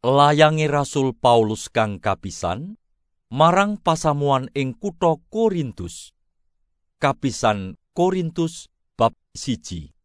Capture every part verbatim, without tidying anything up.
Layange Rasul Paulus kang kapisan marang pasamuan ing kutha Korintus. Kapisan Korintus bab siji.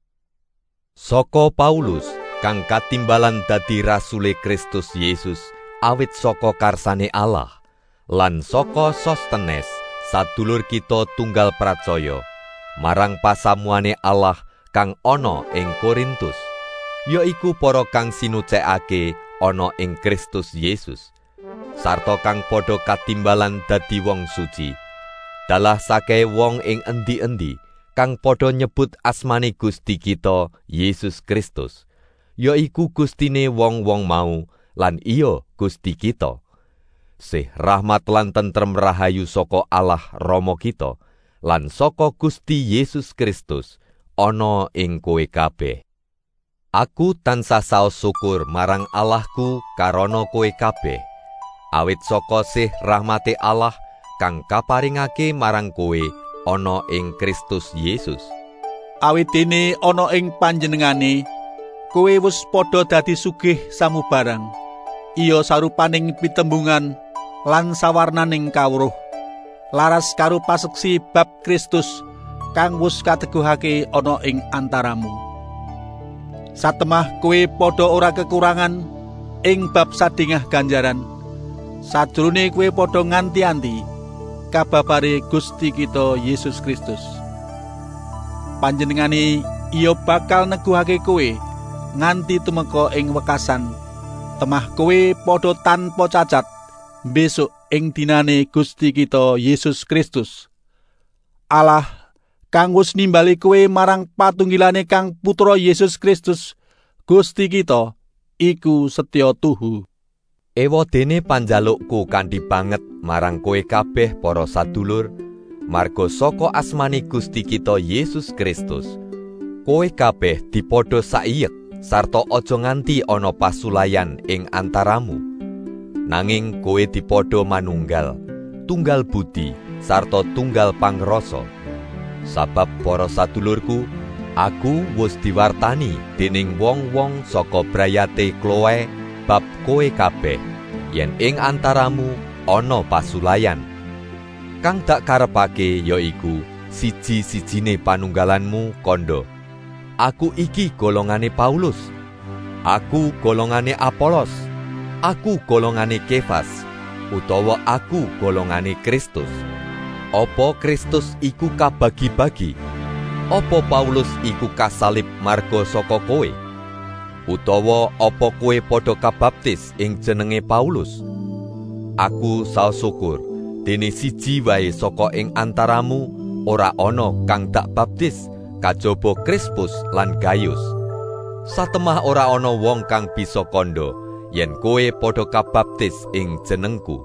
Saka Paulus kang katimbalan dadi rasule Kristus Yesus awit saka karsane Allah, lan saka Sostenes sadulur kita tunggal pracaya marang pasamuane Allah kang ana ing Korintus, yaiku para kang sinucekake ana ing Kristus Yesus, sarta kang padha katimbalan dadi wong suci. Dalah sakehe wong ing endi-endi kang padha nyebut asmane Gusti kita Yesus Kristus, yaiku Gustine wong-wong mau lan iya Gusti kita. Sih rahmat lan tentrem rahayu saka Allah Rama kita lan saka Gusti Yesus Kristus ana ing kowe kabeh. Aku tansah saos syukur marang Allahku karana kowe kabeh, awit saka sih rahmate Allah kang kaparingake marang kowe ana ing Kristus Yesus. Awit dene ana ing panjenengane kowe wis padha dadi sugih samubarang, iya sarupaning pitembungan lan sawarnaning kawruh, laras karo paseksi bab Kristus kang wis kateguhake ana ing antaramu. Satemah kowe padha ora kekurangan ing bab sadingah ganjaran, sajroné kowe padha nganti-anti kababare Gusti kita Yesus Kristus. Panjenengane iya bakal neguhake kowe nganti tumeka ing wekasan, temah kowe padha tanpa cacat besok ing dinane Gusti kita Yesus Kristus. Allah kang wis nimbali kowe marang patunggilane kang Putra Yesus Kristus Gusti kita iku setya tuhu. Ewadene panjalukku kanthi banget marang kowe kabeh para sadulur, marga saka asmane Gusti kita Yesus Kristus, kowe kabeh dipadha saiyek sarta aja nganti ana pasulayan ing antaramu. Nanging kowe dipadha manunggal, tunggal budi sarta tunggal pangrasa. Sabab para sadulurku, aku wis diwartani dening wong-wong saka brayate Kloe bab kowe kabeh, yen ing antaramu ana pasulayan. Kang dak karepake yaiku siji-sijine panunggalanmu kandha. Aku iki golongane Paulus, aku golongane Apolos, aku golongane Kefas, utawa aku golongane Kristus. Apa Kristus iku kabagi-bagi? Apa Paulus iku kasalib marga saka kowe? Utawa apa kowe padha kabaptis ing jenenge Paulus? Aku saos syukur dene siji wae saka ing antaramu ora ana kang dak baptis kajaba Krispus lan Gayus. Satemah ora ana wong kang bisa kandha yen kowe padha kabaptis ing jenengku.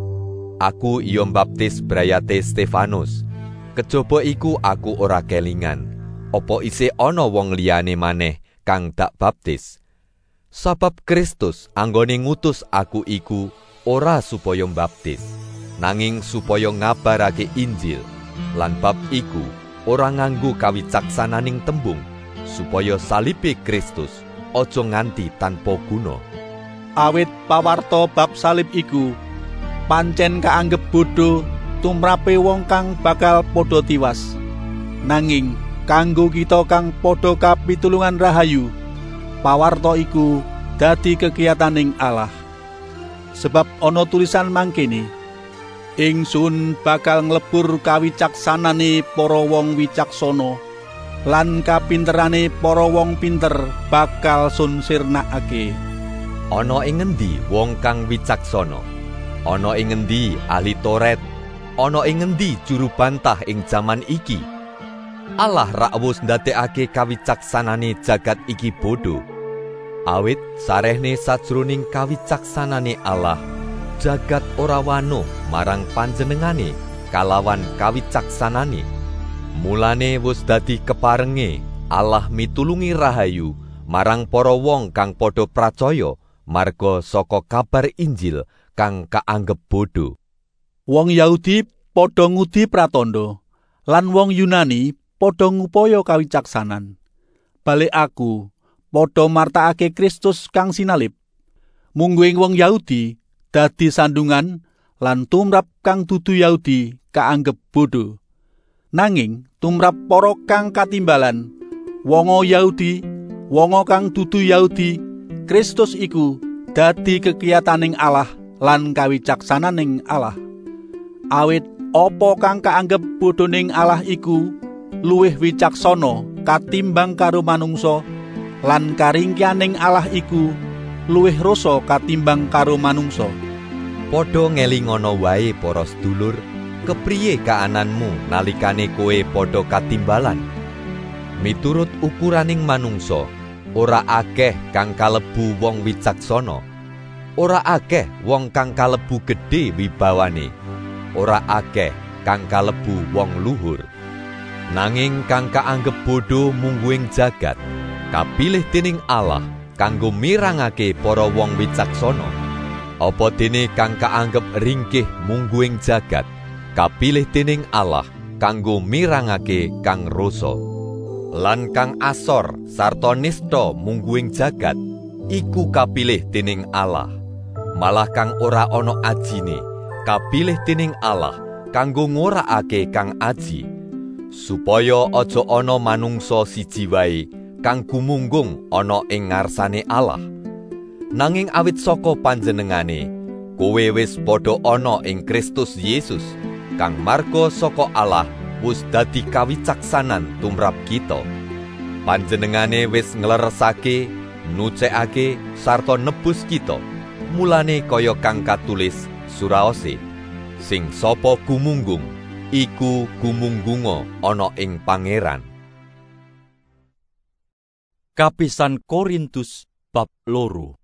Aku iya mbaptis brayate Stefanus. Kejaba iku aku ora kelingan, apa isih ana wong liyane maneh kang dak baptis. Sabab Kristus anggone ngutus aku iku ora supaya mbaptis, nanging supaya ngabarake Injil. Lan bab iku ora nganggo kawicaksananing tembung, supaya salibe Kristus aja nganti tanpa guna. Awit pawarta bab salib iku pancen kaanggep bodho tumrape wong kang bakal padha tiwas. Nanging kanggo kita kang padha kapitulungan rahayu, pawarta iku dadi kekiyataning Allah. Sebab ana tulisan mangkene, ingsun bakal nglebur kawicaksanane para wong wicaksana lan kapinterane para wong pinter bakal sun sirnakake. Ana ing ngendi wong kang wicaksana? Ana ing ngendi ahli Toret? Ana ing ngendi juru bantah ing jaman iki? Allah rak wis ndadekake kawicaksanane jagat iki bodho. Awit sarehne sajroning kawicaksanane Allah, jagat ora wanuh marang panjenengane kalawan kawicaksanane. Mulane wis dadi keparenge Allah mitulungi rahayu marang para wong kang padha pracaya marga saka kabar Injil kang kaanggep bodho. Wong Yahudi padha ngudi pratandha lan wong Yunani padha ngupaya kawicaksanan. Balik aku padha martakake Kristus kang sinalib. mungguing wong Yahudi dadi sandungan lan tumrap kang dudu Yahudi kaanggep bodho. Nanging tumrap para kang katimbalan, wonga Yahudi, wonga kang dudu Yahudi, Kristus iku dadi kekiyataning Allah lan kawicaksananing Allah. Awit apa kang kaanggep bodhoning Allah iku luwih wicaksana katimbang karo manungsa, lan karingkianing Allah iku luwih rasa katimbang karo manungsa. Padha ngelingono wae para sedulur, kepriye kaananmu nalikane kowe padha katimbalan. Miturut ukuraning manungsa, ora akeh kang kalebu wong wicaksana, ora akeh wong kang kalebu gedhe wibawane, ora akeh kang kalebu wong luhur. Nanging kang kaanggep bodho mungguing jagat, kapilih dening Allah kanggo mirangake para wong wicaksana. Apa dene kang kaanggep ringkih mungguing jagat, kapilih dening Allah kanggo mirangake kang rasa. Lan kang asor sarta nista mungguing jagat, iku kapilih dening Allah. Malah kang ora ana ajine, kapilih dening Allah kanggo ngorakake kang aji, supaya aja ana manungsa siji wae kang gumunggung ana ing ngarsane Allah. Nanging awit saka panjenengane, kowe wis padha ana ing Kristus Yesus, kang marga saka Allah wis dadi kawicaksanan tumrap kita. Panjenengane wis ngleresake, nucekake sarta nebus kita, mulane kaya kang katulis suraose, sing sapa gumunggung iku gumunggunga ana ing Pangeran. Kapisan Korintus bab loro.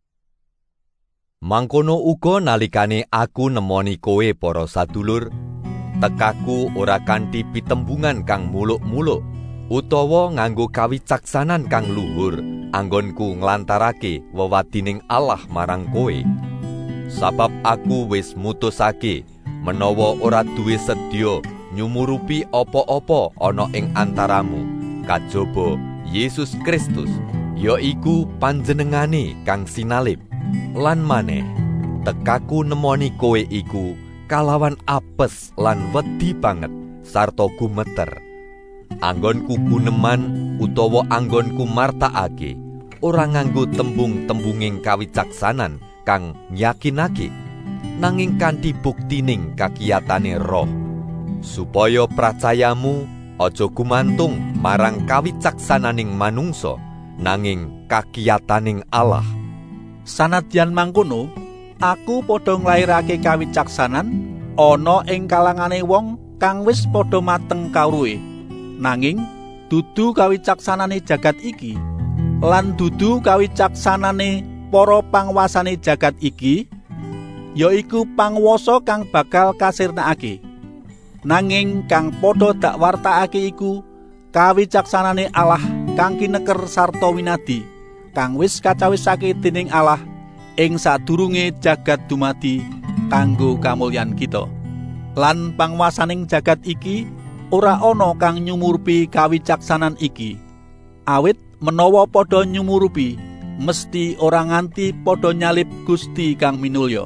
Mangkono uga nalikane aku nemoni kowe para sadulur, tekaku ora kanthi pitembungan kang muluk-muluk, utawa nganggo kawicaksanan kang luhur, anggonku nglantarake wewadining Allah marang kowe. Sabab aku wis mutusake menawa ora duwe sedya nyumurupi apa-apa ana ing antaramu, kajaba Yesus Kristus, yaiku panjenengane kang sinalib. Lan maneh, tekaku nemoni kowe iku kalawan apes lan wedi banget sarta gumeter. Anggonku guneman utawa anggonku martakake ora nganggo tembung-tembunging kawicaksanan kang yakinake, nanging kanthi buktining kakiyatane Roh, supaya pracayamu aja gumantung marang kawicaksananing manungsa, nanging kakiyataning Allah. Sanadyan mangkono, aku padha nglairake kawicaksanan ana ing kalangane wong kang wis padha mateng kawruhe, nanging dudu kawicaksanane jagat iki, lan dudu kawicaksanane para pangwasane jagat iki, yaiku pangwasa kang bakal kasirnakake. Nanging kang padha dak wartakake iku kawicaksanane Allah kang kineker sarta winadi, kang wis kacawisake dening Allah ing sadurunge jagat dumadi kanggo kamulyan kita. Lan pangwasaning jagat iki ora ana kang nyumurupi kawicaksanan iki. Awit menawa padha nyumurupi, mesti ora nganti padha nyalip Gusti kang minulya.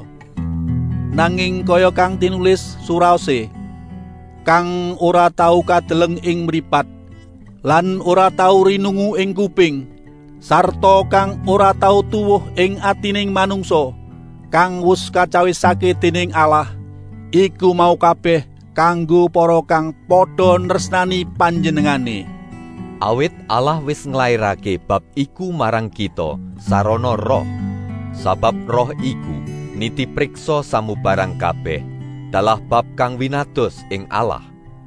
Nanging kaya kang tinulis suraose, kang ora tau kadeleng ing mripat, lan ora tau rinungu ing kuping, sarta kang ora tau tuwuh ing atining manungsa, kang wis kacawisake dening Allah, iku mau kabeh kanggo para kang padha nresnani panjenengane. Awit Allah wis nglairake bab iku marang kita sarana Roh, sabab Roh iku niti priksa samubarang kabeh dalah bab kang winados ing Allah.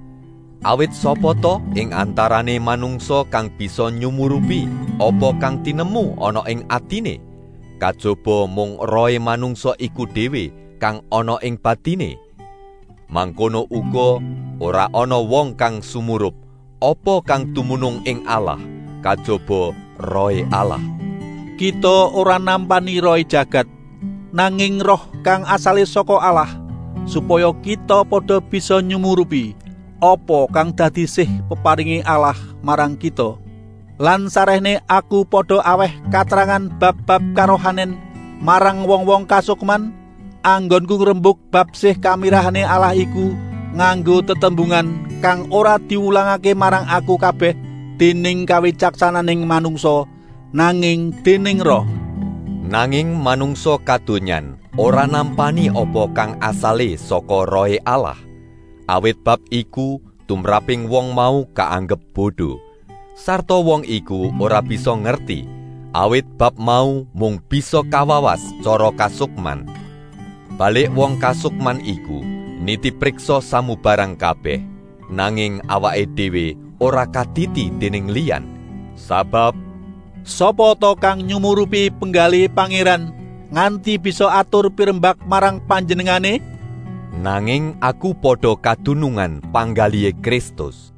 Awit sapa to ing antarane manungsa kang bisa nyumurupi apa kang tinemu ana ing atine, kajaba mung rohe manungsa iku dhewe kang ana ing batine. Mangkono uga ora ana wong kang sumurup apa kang tumunung ing Allah, kajaba rohe Allah. Kita ora nampani rohe jagat, nanging roh kang asale saka Allah, supaya kita padha bisa nyumurupi apa kang dadi sih peparingi Allah marang kita. Lan sarehne aku padha aweh katerangan bab-bab karohanen marang wong-wong kasukman, anggonku ngrembug bab sih kamirahane Allah iku nganggo tetembungan kang ora diulangake marang aku kabeh dening kawicaksananing manungsa, nanging dening Roh. Nanging manungsa kadonyan ora nampani apa kang asale saka Rohe Allah. Awit bab iku tumraping wong mau kaanggep bodho. Sarta wong iku ora bisa ngerti, awit bab mau mung bisa kawawas cara kasukman. Balik wong kasukman iku niti priksa samubarang kabeh, nanging awake dhewe ora katiti dening liyan. Sabab sapa to kang nyumurupi penggali pangeran nganti bisa atur pirembak marang panjenengane? Nanging aku padha kadunungan panggalihe Kristus.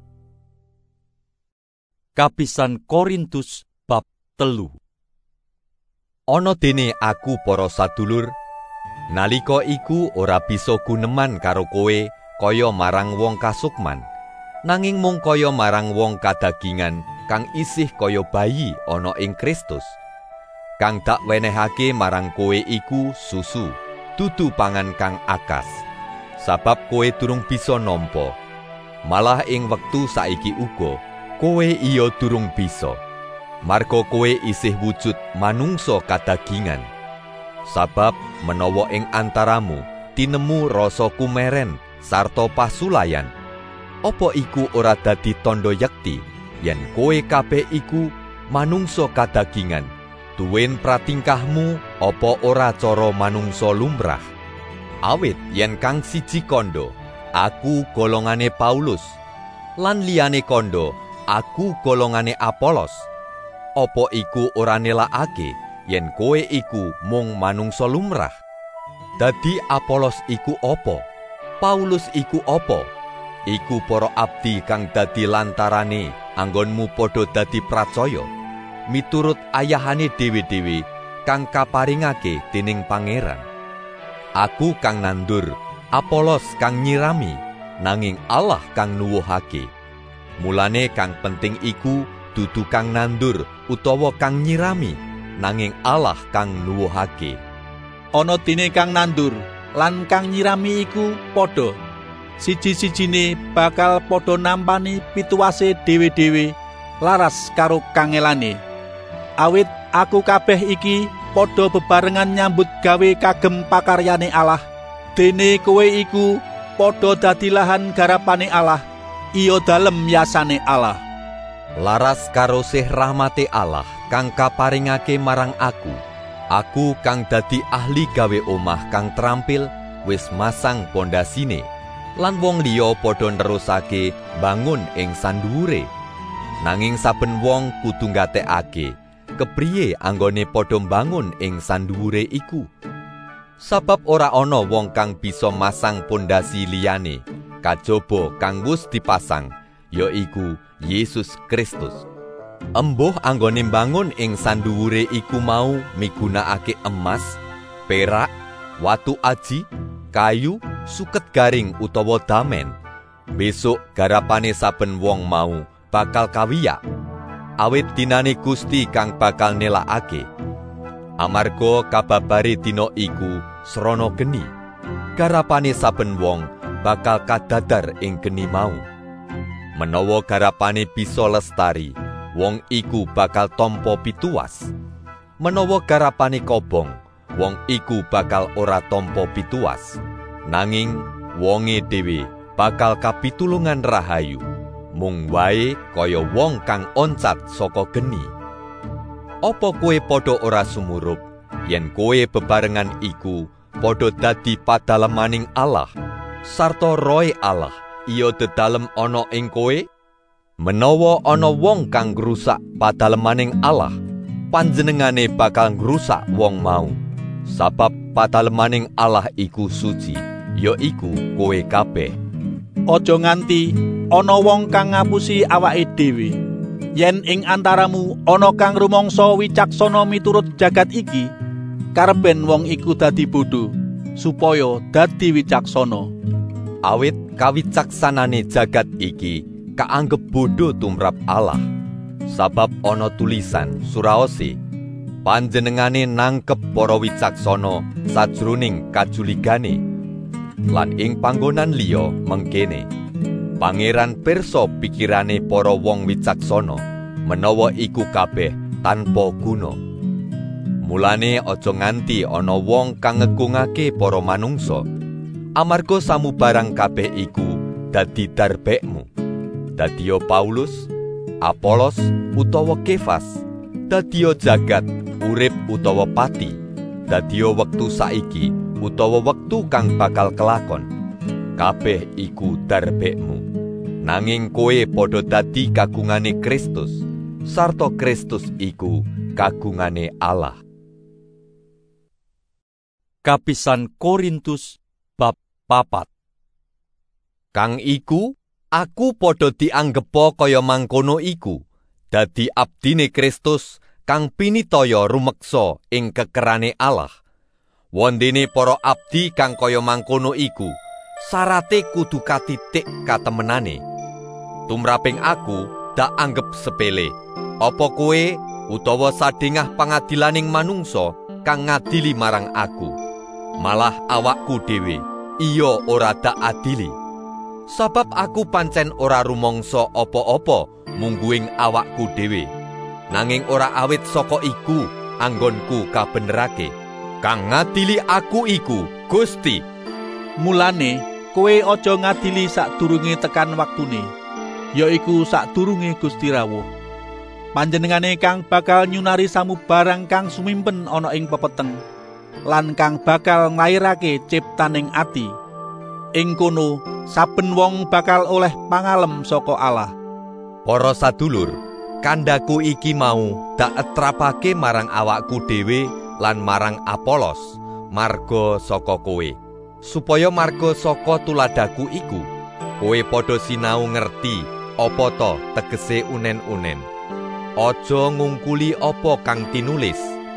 Kapisan Korintus bab telu. Ana dene aku para sadulur, nalika iku ora bisa guneman karo kowe kaya marang wong kasukman, nanging mung kaya marang wong kadagingan kang isih kaya bayi ana ing Kristus. Kang tak wenehake marang kowe iku susu, dudu pangan kang akas. Sabab kowe durung bisa nampa. Malah ing wektu saiki uga kowe iya durung bisa. Marga kowe isih wujud manungsa kadagingan. Sabab menawa ing antaramu tinemu rasa kumeren sarta pasulayan, apa iku ora dadi tandha yekti yen kowe kabeh iku manungsa kadagingan, duwen pratingkahmu apa ora cara manungsa lumrah. Awit yen kang siji kandha, aku golongane Paulus, lan liyane kandha, aku golongane Apolos. Apa iku ora nelakake yen kowe iku mung manungsa lumrah? Dadi Apolos iku apa? Paulus iku apa? Iku para abdi kang dadi lantarane anggonmu padha dadi pracaya, miturut ayahane dhewe-dhewe kang kaparingake dening pangeran. Aku kang nandur, Apolos kang nyirami, nanging Allah kang nuwuhake. Mulane kang penting iku dudu kang nandur utawa kang nyirami, nanging Allah kang nuwuhake. Ana dene kang nandur lan kang nyirami iku padha. Siji-sijine bakal padha nampani pituwase dhewe-dhewe laras karo kangelane. Awit aku kabeh iki padha bebarengan nyambut gawe kagem pakaryane Allah. Dene kowe iku padha dadi lahan garapane Allah, iya dalem yasane Allah. Laras karo sih rahmate Allah kang kaparingake marang aku, aku kang dadi ahli gawe omah kang terampil wis masang pondasine, lan wong liya padha nerusake bangun ing sanduwure. Nanging saben wong kudu nggatekake kepriye anggone padha mbangun ing sanduwure iku. Sabab ora ana wong kang bisa masang pondasi liyane kajaba kang wis dipasang, yaiku Yesus Kristus. Embuh anggone mbangun ing sanduwure iku mau migunakake emas, perak, watu aji, kayu, suket garing utawa damen. Besok garapane saben wong mau bakal kawiyak, awit dinane Gusti kang bakal nelakake. Amarga kababare dina iku srana geni, garapane saben wong bakal kadadar ing geni mau. Menawa garapane bisa lestari, wong iku bakal tampa pituwas. Menawa garapane kobong, wong iku bakal ora tampa pituwas. Nanging wonge dhewe bakal kapitulungan rahayu, mung wae kaya wong kang oncat saka geni. Apa kowe padha ora sumurup yen kowe bebarengan iku padha dadi padalemaning Allah, sarta Rohe Allah iya dedalem ana ing kowe? Menawa ana wong kang ngrusak padalemaning Allah, panjenengane bakal ngrusak wong mau. Sabab padalemaning Allah iku suci, yaiku kowe kabeh. Aja nganti ana wong kang ngapusi awake dhewe. Yen ing antaramu ana kang rumangsa wicaksana miturut jagat iki, karben wong iku dadi bodho, supaya dadi wicaksana. Awit kawicaksanane jagat iki kaanggep bodho tumrap Allah. Sabab ana tulisan suraose, Panjenengane nangkep para wicaksana sajroning kajuligane. Lan ing panggonan liya mengkene, Pangeran pirsa pikirane para wong wicaksana, menawa iku kabeh tanpa guna. Mulane aja nganti ana wong kang ngegungake para manungsa, amarga samubarang kabeh iku dadi darbekmu. Dadiya Paulus, Apolos utawa Kefas, dadiya jagat, urip utawa pati, dadiya wektu saiki utawa wektu kang bakal kelakon. Kabeh iku darbekmu. Nanging kowe padha dadi kagungane Kristus, sarta Kristus iku kagungane Allah. Kapisan Korintus bab papat. Kang iku aku padha dianggepa kaya mangkono iku, dadi abdine Kristus kang pinitaya rumeksa ing kekerane Allah. Wondene para abdi kang kaya mangkono iku, sarate kudu katitik katemenane. Tumraping aku dak anggep sepele, apa kowe utawa sadengah pangadilaning manungsa kang ngadili marang aku. Malah awakku dhewe iya ora dak adili. Sabab aku pancen ora rumangsa apa-apa mungguing awakku dhewe. Nanging ora awit saka iku anggonku kabenerake. Kang ngadili aku iku Gusti. Mulane kowe aja ngadili sadurunge tekan waktune, yaiku sadurunge Gusti rawuh. Panjenengane kang bakal nyunari samubarang kang sumimpen ana ing pepeteng, lan kang bakal nglairake ciptaning ati. Ing kono saben wong bakal oleh pangalem saka Allah. Para sadulur, kandhaku iki mau dak etrapake marang awakku dhewe lan marang Apolos, marga saka kowe, supaya marga saka tuladaku iku kowe padha sinau ngerti apa to tegese unen-unen. Aja ngungkuli apa kang tinulis,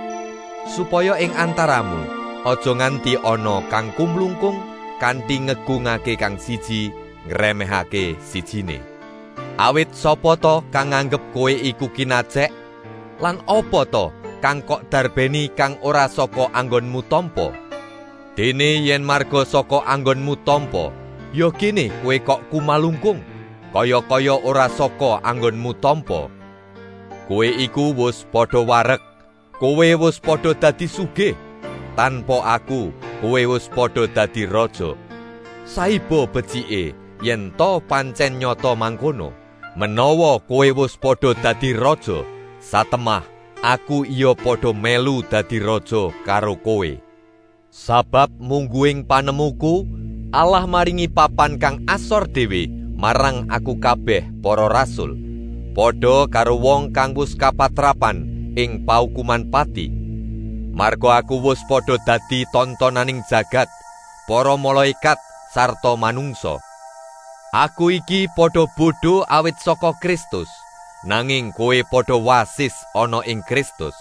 supaya ing antaramu aja nganti ana kang kumlungkung kanthi ngegungake kang siji ngremehake sijine. Awit sapa to kang nganggep kowe iku kinacek, lan apa to kang kok darbeni kang ora saka anggonmu tampa? Dene yen marga saka anggonmu tampa, ya kene kowe kok kumalungkung, kaya-kaya ora saka anggonmu tampa. Kowe iku wis padha wareg, kowe wis padha dadi sugih. Tanpa aku, kowe wis padha dadi raja. Saiba becike yen to pancen nyata mangkono, menawa kowe wis padha dadi raja, satemah aku iya padha melu dadi raja karo kowe. Sabab mungguing panemuku, Allah maringi papan kang asor dhewe marang aku kabeh para rasul, padha karo wong kang wis kapatrapan ing paukuman pati. Marga aku wis padha dadi tontonaning jagat, para malaikat sarta manungsa. Aku iki padha bodho awit saka Kristus, nanging kowe padha wasis ana ing Kristus.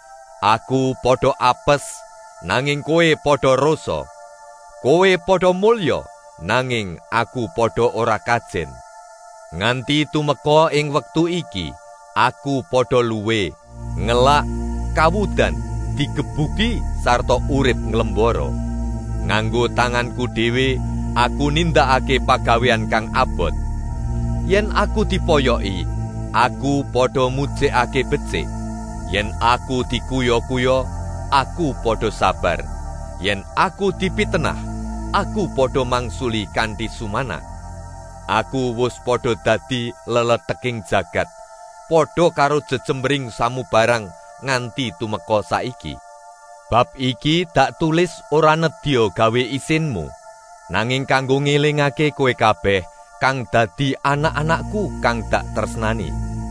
Aku padha apes, nanging kowe padha rasa. Kowe padha mulya, nanging aku padha ora kajen. Nganti tumeka ing wektu iki, aku padha luwe, ngelak, kawudan, digebuki sarta urip nglembara. Nganggo tanganku dhewe aku nindakake pagawean kang abot. Yen aku dipoyoki, aku padha mujekake becik. Yen aku dikuyo-kuyo, aku padha sabar. Yen aku dipitenah, aku padha mangsuli kanthi sumana. Aku wis padha dadi leleteking jagat, padha karo jejembring samubarang nganti tumeka saiki. Bab iki dak tulis ora nedya gawe isinmu, nanging kanggo ngelingake kowe kabeh kang dadi anak-anakku kang dak tresnani.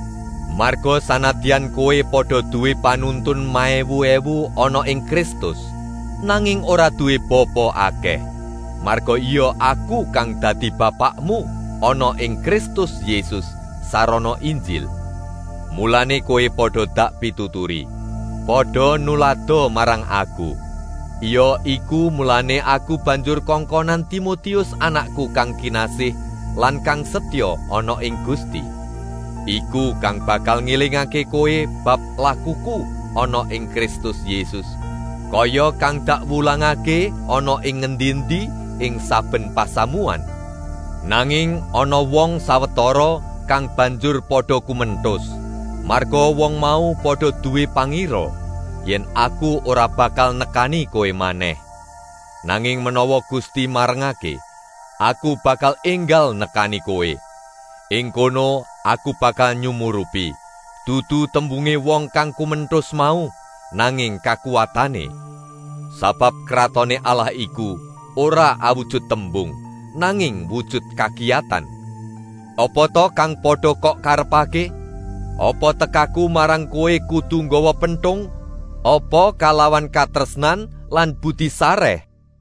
Marga sanadyan kowe padha duwe panuntun maewu-ewu ana ing Kristus, nanging ora duwe bapa akeh. Marga iya aku kang dadi bapakmu ana ing Kristus Yesus sarana Injil. Mulane kowe padha dak pituturi, padha nulada marang aku. Iya iku mulane aku banjur kongkonan Timotius anakku kang kinasih lan kang setya ana ing Gusti. Iku kang bakal ngilingake kowe bab lakuku ana ing Kristus Yesus, kaya kang dak wulangake ana ing ngendi-endi ing saben pasamuan. Nanging ana wong sawetara kang banjur padha kumenthus, marga wong mau padha duwe pangira yen aku ora bakal nekani kowe maneh. Nanging menawa Gusti marengake, aku bakal enggal nekani kowe. Ing kono aku bakal nyumurupi, dudu tembunge wong kang kumenthus mau, nanging kakuwatane. Sabab kratone Allah iku ora awujud tembung, nanging wujud kakiyatan. Apa to kang padha kok karepake? Apa tekaku marang kowe kudu nggawa penthung? Apa kalawan katresnan lan budi sareh?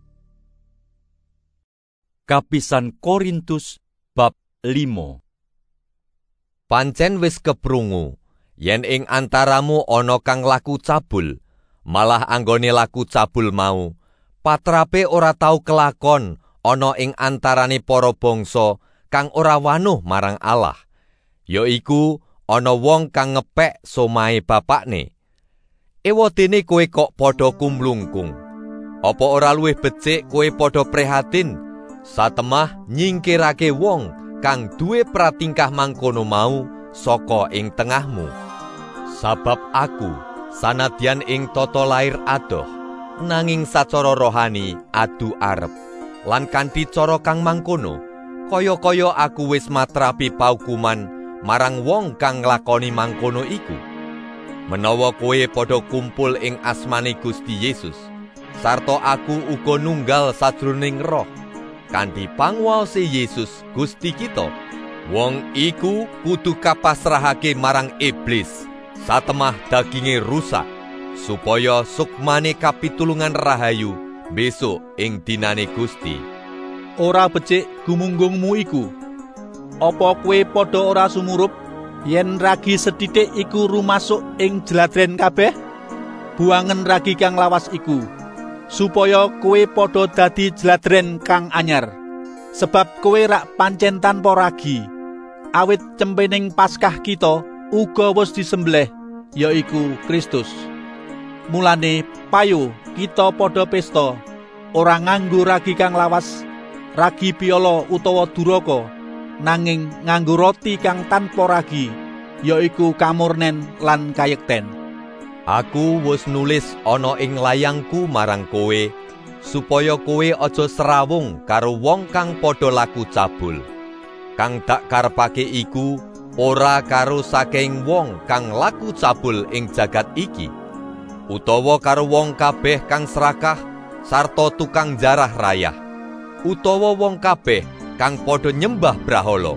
Kapisan Korintus bab limo. Pancen wis keprungu yen ing antaramu ana kang laku cabul, malah anggone laku cabul mau patrape ora tau kelakon ana ing antarane para bangsa kang ora wanuh marang Allah, yaiku ana wong kang ngepek somahe bapakne. Ewadene kowe kok padha kumlungkung. Apa ora luwih becik kowe padha prihatin satemah nyingkirake wong kang duwe pratingkah mangkono mau saka ing tengahmu. Sabab aku sanadyan ing tata lair adoh, nanging sacara rohani adu arep, lan kanthi cara kang mangkono kaya-kaya aku wis matrapi paukuman marang wong kang nglakoni mangkono iku. Menawa kowe padha kumpul ing asmane Gusti Yesus, sarta aku uga nunggal sajroning roh, kanthi panguwase Yesus Gusti kita, wong iku kudu kapasrahake marang iblis satemah daginge rusak, supaya sukmane kapitulungan rahayu besok ing dinane Gusti. Ora becik gumunggungmu iku. Apa kowe padha ora sumurup yen ragi sethithik iku rumasuk ing jladren kabeh? Buangen ragi kang lawas iku, supaya kowe padha dadi jladren kang anyar. Sebab kowe rak pancen tanpa ragi, awit cempening Paskah kita uga wis disembelih, yaiku Kristus. Mulane payo kita padha pesta, ora nganggo ragi kang lawas, ragi piala utawa duraka, nanging nganggo roti kang tanpa ragi, yaiku kamurnen lan kayekten. Aku wis nulis ana ing layangku marang kowe, supaya kowe aja serawung karo wong kang padha laku cabul. Kang dak karepake iku ora karo saking wong kang laku cabul ing jagat iki, utawa karo wong kabeh kang serakah sarta tukang jarah rayah, utawa wong kabeh kang padha nyembah brahala.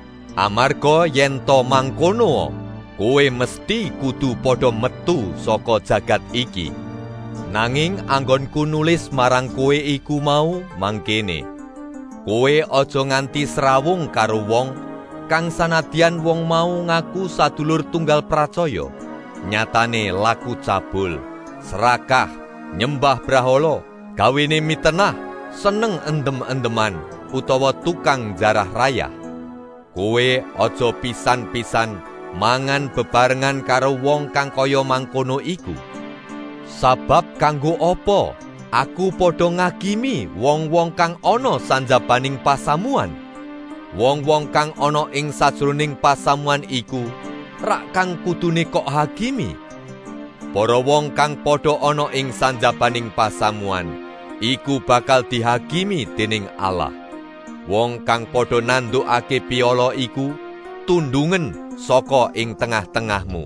Amarga yen to mangkono, kowe mesti kudu padha metu saka jagat iki. Nanging anggonku nulis marang kowe iku mau mangkene, kowe aja nganti serawung karo wong kang sanadyan wong mau ngaku sadulur tunggal pracaya, nyatane laku cabul, serakah, nyembah brahala, gawene mitenah, seneng endem-endeman, utawa tukang jarah rayah. Kowe aja pisan-pisan mangan bebarengan karo wong kang kaya mangkono iku. Sabab kanggo apa aku padha ngakimi wong-wong kang ana sanjabaning pasamuan? Wong-wong kang ana ing sajroning pasamuan iku rak kang kudune kok hakimi. Para wong kang padha ana ing sanjabaning pasamuan iku bakal dihakimi dening Allah. Wong kang padha nandukake piala iku tundungen saka ing tengah-tengahmu.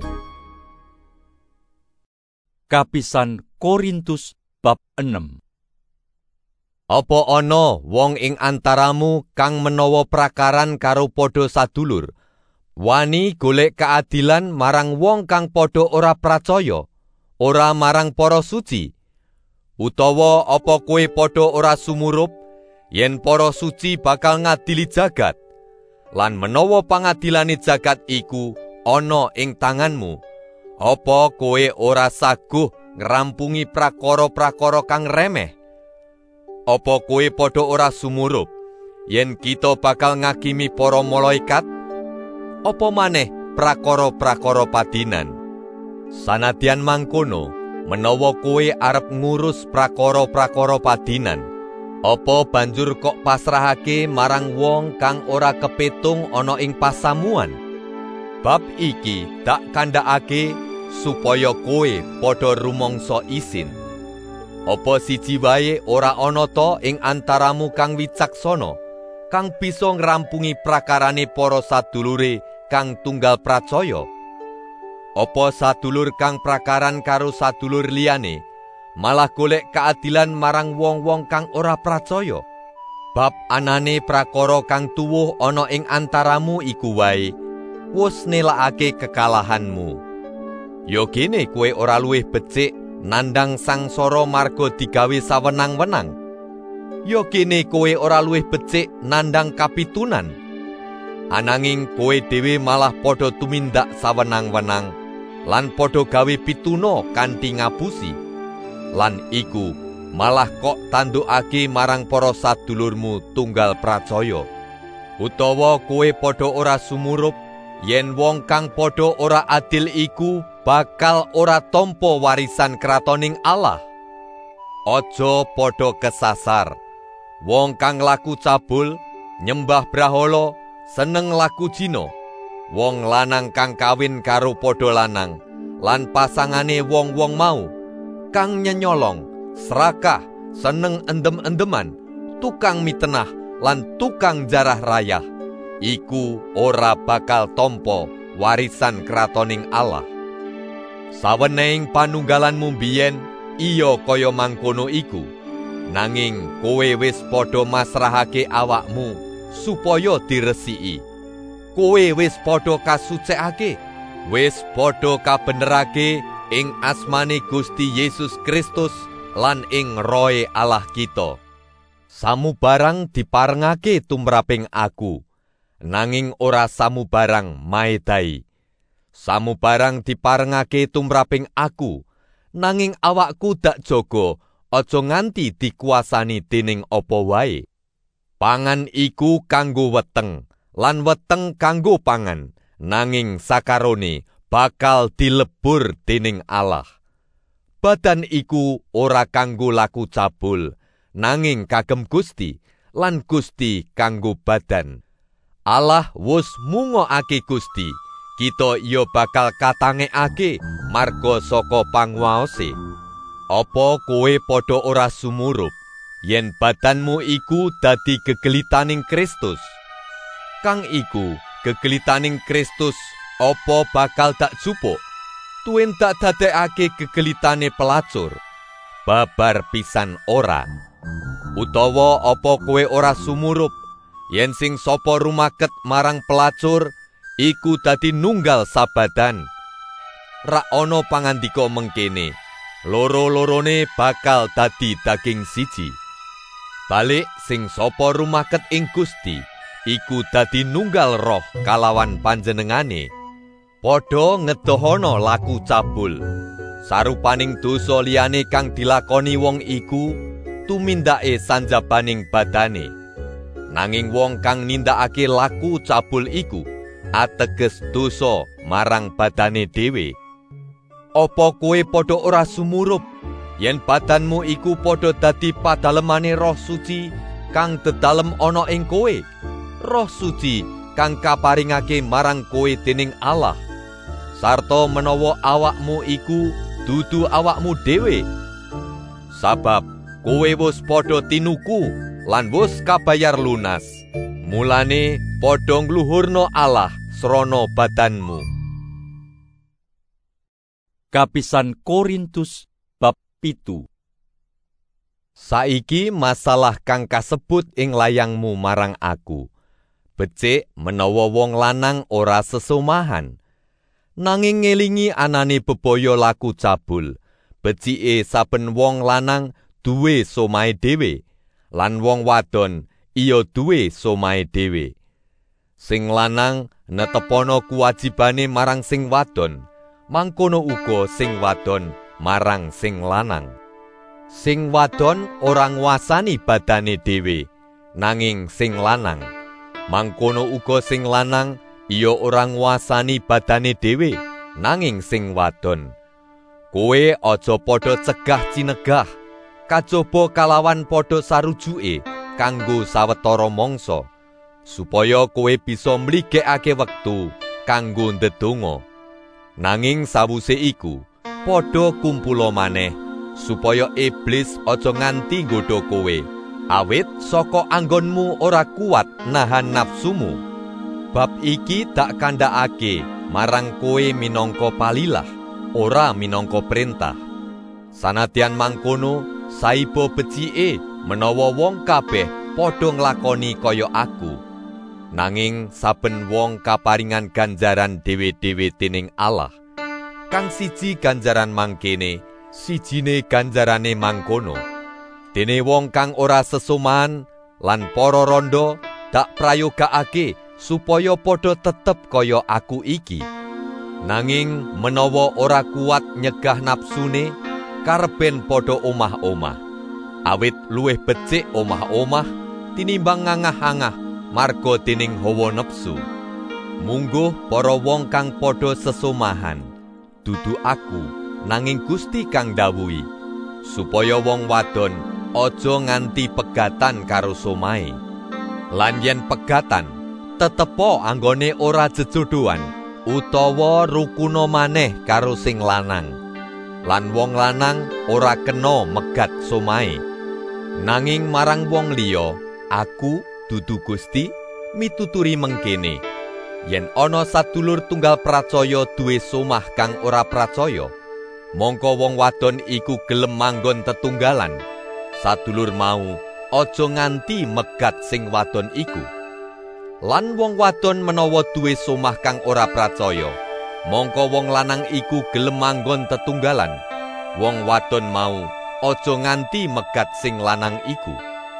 Kapisan Korintus bab enam. Apa ana wong ing antaramu kang menawa prakaran karo padha sadulur, wani golek keadilan marang wong kang padha ora pracaya, ora marang para suci? Utawa apa kowe padha ora sumurup yen para suci bakal ngadili jagat? Lan menawa pangadilane jagat iku ana ing tanganmu, apa kowe ora saguh ngrampungi prakara-prakara kang remeh? Apa kowe padha ora sumurup yen kita bakal ngakimi para malaikat? Apa maneh prakara-prakara padinan? Sanadyan mangkono, menawa kowe arep ngurus prakara-prakara padinan, apa banjur kok pasrahake marang wong kang ora kepetung ana ing pasamuan? Bab iki tak kandhakake supaya kowe padha rumangsa isin. Apa siji wae ora ana ta ing antaramu kang wicaksana, kang bisa ngrampungi prakarane para sadulure kang tunggal pracaya? Apa sadulur kang prakaran karo sadulur liyane malah golek keadilan marang wong-wong kang ora pracaya? Bab anane prakara kang tuwuh ana ing antaramu iku wae wus nelakake kekalahanmu. Ya kene kowe ora luwih becik nandhang sangsara marga digawe sawenang-wenang. Ya kene kowe ora luwih becik nandhang kapitunan. Ananging kowe dhewe malah padha tumindak sawenang-wenang lan padha gawe pituna kanthi ngapusi. Lan iku malah kok tandukake marang para sadulurmu tunggal pracaya. Utawa kowe padha ora sumurup yen wong kang padha ora adil iku bakal ora tampa warisan kratoning Allah? Aja padha kesasar. Wong kang laku cabul, nyembah brahala, seneng laku jina, wong lanang kang kawin karo padha lanang, lan pasangane wong-wong mau, kang nyenyolong, serakah, seneng endem-endeman, tukang mitenah, lan tukang jarah rayah, iku ora bakal tampa warisan kratoning Allah. Sawenehing panunggalanmu biyen iya kaya mangkono iku, nanging kowe wis padha masrahake awakmu supaya diresiki. Kowe wis padha kasucikake, wis padha kabenerake ing asmane Gusti Yesus Kristus lan ing Rohe Allah kita. Samubarang diparengake tumraping aku, nanging ora samubarang maedai. Samubarang diparengake tumraping aku, nanging awakku dak jaga aja nganti dikuasani dening apa wae. Pangan iku kanggo weteng, lan weteng kanggo pangan, nanging sakarone bakal dilebur dening Allah. Badan iku ora kanggo laku cabul, nanging kagem Gusti, lan Gusti kanggo badan. Allah wus mungokake Gusti, kita iya bakal katangekake marga saka panguwaose. Apa kowe padha ora sumurup yen badanmu iku dadi gegelitaning Kristus? Kang iku gegelitaning Kristus apa bakal tak jupuk? Tuwin tak dadekake gegelitane pelacur? Babar pisan ora. Utawa apa kowe ora sumurup yen sing sapa rumaket marang pelacur iku dadi nunggal sabadan? Rak ana pangandika mengkene, loro-lorone bakal dadi daging siji. Balik sing sapa rumaket ing Gusti iku dadi nunggal roh kalawan panjenengane. Padha ngedohana laku cabul. Sarupaning dosa liyane kang dilakoni wong iku tumindake sanjabaning badane. Nanging wong kang nindakake laku cabul iku ateges dosa marang badane dhewe. Apa kowe padha ora sumurup yen badanmu iku padha dadi padalemane Roh Suci kang dedalem ana ing kowe, Roh Suci kang kaparingake marang kowe dening Allah? Sarta menawa awakmu iku dudu awakmu dhewe, sabab kowe wis padha tinuku lan wis kabayar lunas. Mulane padha ngluhurna Allah srana badanmu. Kapisan Korintus bab pitu. Saiki masalah kang kasebut ing layangmu marang aku. Becik menawa wong lanang ora sesomahan, nanging ngelingi anane bebaya laku cabul. Becike saben wong lanang duwe somahe dhewe, lan wong wadon iya duwe somahe dhewe. Sing lanang netepana kuwajibane marang sing wadon, mangkono uga sing wadon marang sing lanang. Sing wadon ora nguasani badane dhewe, nanging sing lanang. Mangkono uga sing lanang iya ora nguasani badane dhewe, nanging sing wadon. Kowe aja padha cegah cinegah, kajaba kalawan padha sarujuke kanggo sawetara mangsa, supaya kowe bisa mligekake wektu kanggo ndedonga. Nanging sawuse iku, padha kumpula maneh, supaya iblis aja nganti nggodha kowe, awit saka anggonmu ora kuat nahan nafsumu. Bab iki dak kandhakake marang kowe minangka palilah, ora minangka perintah. Sanadyan mangkono, saiba becike menawa wong kabeh padha nglakoni kaya aku. Nanging saben wong kaparingan ganjaran dhewe-dhewe dening Allah. Kang siji ganjaran mangkene, sijine ganjarane mangkono. Dene wong kang ora sesoman lan para randha dak prayogakake supaya padha tetep kaya aku iki. Nanging menawa ora kuat nyegah nafsune, karben padha omah-omah. Awit luwih becik omah-omah tinimbang ngangah-angah marga dening hawa nepsu. Mungguh para wong kang padha sesomahan, dudu aku, nanging Gusti kang dawuhi, supaya wong wadon aja nganti pegatan karo somahe. Lan yen pegatan, tetepa anggone ora jejodohan, utawa rukuna maneh karo sing lanang. Lan wong lanang ora kena megat somahe. Nanging marang wong liya, aku dudu Gusti mituturi mengkene. Yen ana sadulur tunggal pracaya duwe somah kang ora pracaya, mongko wong wadon iku gelem manggon tetunggalan. Sadulur mau aja nganti megat sing wadon iku. Lan wong wadon menawa duwe somah kang ora pracaya, mongko wong lanang iku gelem manggon tetunggalan. Wong wadon mau aja nganti megat sing lanang iku.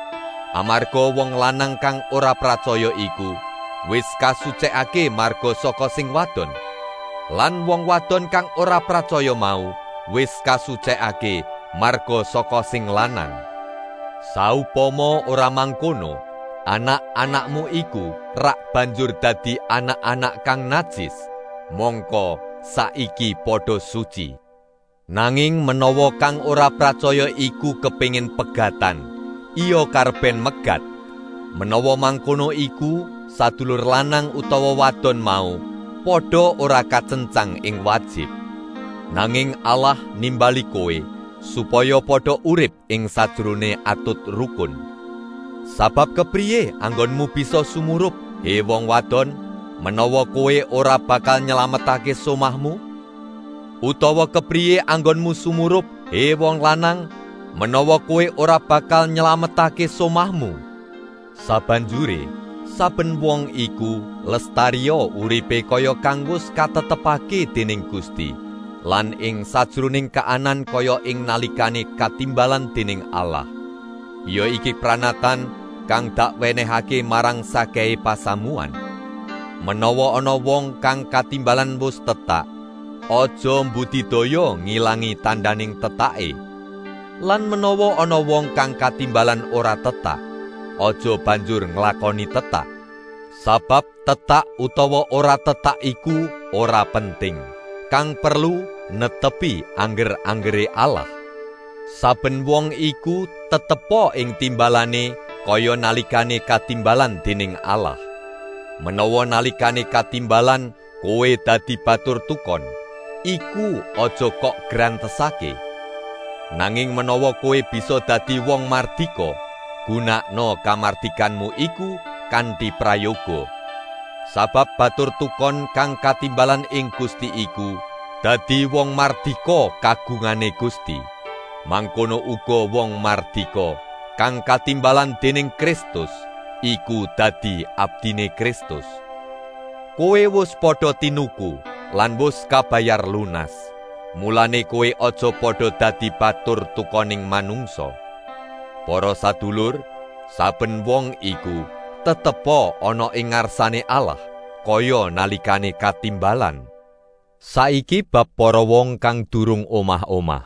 Amarga wong lanang kang ora pracaya iku wis kasucikake marga saka sing wadon. Lan wong wadon kang ora pracaya mau wis kasucikake marga saka sing lanang. Saupama ora mangkono, anak-anakmu iku rak banjur dadi anak-anak kang najis, mongko saiki padha suci. Nanging menawa kang ora pracaya iku kepengin pegatan, iya karben megat. Menawa mangkono iku, sadulur lanang utawa wadon mau padha ora kacencang ing wajib. Nanging Allah nimbali kowe supaya padha urip ing sajrone atut rukun. Sabab kepriye anggonmu bisa sumurup, he wong wadon, menawa kowe ora bakal nyelametake somahmu? Utawa kepriye anggonmu sumurup, he wong lanang, menawa kowe ora bakal nyelametake somahmu? Sabanjure, saben wong iku lestariya uripe kaya kang wis katetepake dening Gusti, lan ing sajroning kaanan kaya ing nalikane katimbalan dening Allah. Ya iki pranatan kang dak wenehake marang sakehe pasamuan. Menawa ana wong kang katimbalan wis tetak, aja mbudidaya ngilangi tandaning tetake. Lan menawa ana wong kang katimbalan ora tetak, aja banjur nglakoni tetak. Sabab tetak utawa ora tetak iku ora penting. Kang perlu netepi angger-anggere Allah. Saben wong iku tetepa ing timbalane kaya nalikane katimbalan dening Allah. Menawa nalikane katimbalan kowe dadi batur tukon, iku aja kok grantesake. Nanging menawa kowe bisa dadi wong mardika, gunakno kamardikanmu iku kanthi prayoga. Sabab batur tukon kang katimbalan ing Gusti iku dadi wong mardika kagungane Gusti. Mangkono uga wong mardika kang katimbalan dening Kristus iku dadi abdine Kristus. Kowe wis padha tinuku lan wis kabayar lunas. Mulane kowe aja padha dadi batur tukoning manungsa. Para sadulur, saben wong iku tetepa ana ing ngarsane Allah kaya nalikane katimbalan. Saiki bab para wong kang durung omah-omah.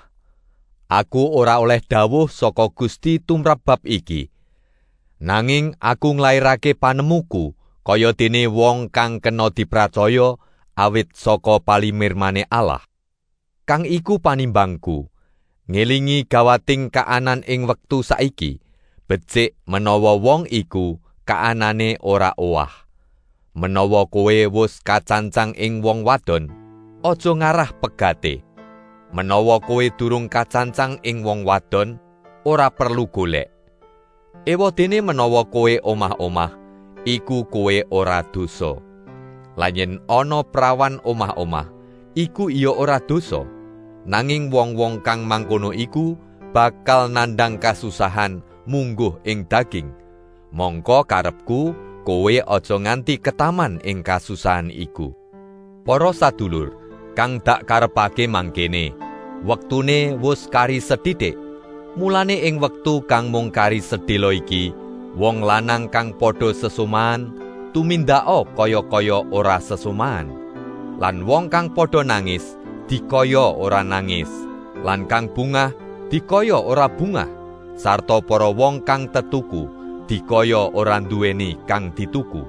Aku ora oleh dawuh saka Gusti tumrap bab iki. Nanging aku nglairake panemuku kaya dene wong kang kena dipracaya awit saka palimirmane Allah. kang iku panimbangku. Ngelingi gawating kaanan ing wektu saiki, becik menawa wong iku kaanane ora owah. Menawa kowe wus kacancang ing wong wadon, aja ngarah pegate. Menawa kowe durung kacancang ing wong wadon, ora perlu golek. Ewadene menawa kowe omah-omah, iku kowe ora dosa. Lan yen ana prawan omah-omah, iku iya ora dosa. Nanging wong-wong kang mangkono iku bakal nandang kasusahan mungguh ing daging. Mongko karepku kowe aja nganti ketaman ing kasusahan iku. Para sadulur, kang dak karepake mangkene, wektune wus kari sethithik. Mulane ing wektu kang mung kari sedhela iki, wong lanang kang padha sesumahan tumindaka kaya-kaya ora sesumahan. Lan wong kang padha nangis dikaya ora nangis, lan kang bungah dikaya ora bungah, sarta para wong kang tetuku dikaya ora duweni kang dituku.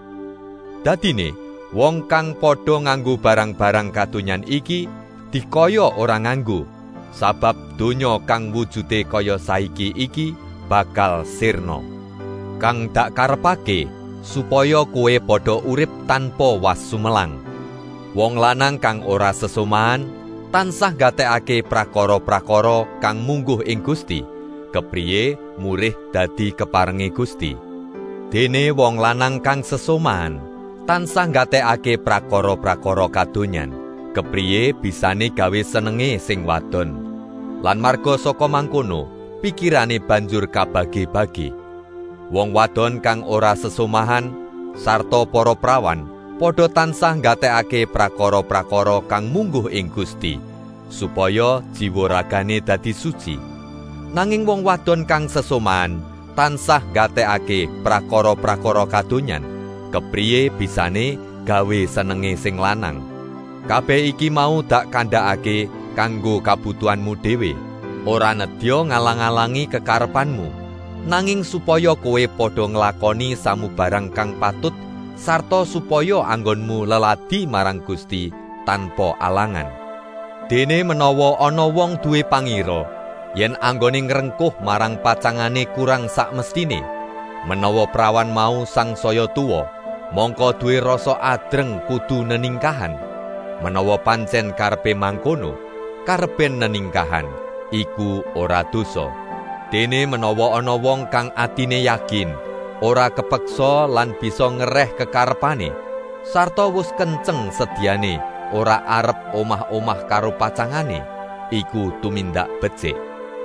Dadine wong kang padha nganggo barang-barang kadonyan iki dikaya ora nganggo, sabab donya kang wujude kaya saiki iki bakal sirna. Kang dak karepake supaya kowe padha urip tanpa was sumelang. Wong lanang kang ora sesumahan tansah gatekake prakara-prakara kang mungguh ing Gusti, kepriye murih dadi keparenge Gusti. Dene wong lanang kang sesomahan tansah gatekake prakara-prakara kadonyan, kepriye bisane gawe senenge sing wadon. Lan marga saka mangkono, pikirane banjur kabagi-bagi. Wong wadon kang ora sesomahan sarta para prawan padha tansah gatekake prakara-prakara kang mungguh ing Gusti, supaya jiwa ragane dadi suci. Nanging wong wadon kang sesomahan tansah gatekake prakara-prakara kadonyan, kepriye bisane gawe senenge sing lanang. Kabeh iki mau dak kandhakake kanggo kabutuhanmu dhewe, ora nedya ngalang-alangi kekarepanmu, nanging supaya kowe padha nglakoni samubarang kang patut, sarta supaya anggonmu leladi marang Gusti tanpa alangan. Dene menawa ana wong duwe pangira, yen anggone ngrengkuh marang pacangane kurang sakmestine, menawa prawan mau sangsaya tuwa, mongko duwe rasa adreng kudu neningkahan. Menawa pancen karepe mangkono, karepen neningkahan, iku ora dosa. Dene menawa ana wong kang atine yakin, ora kepeksa lan bisa ngereh kekarepane, sarta wis kenceng sediane, ora arep omah-omah karo pacangane, iku tumindak becik.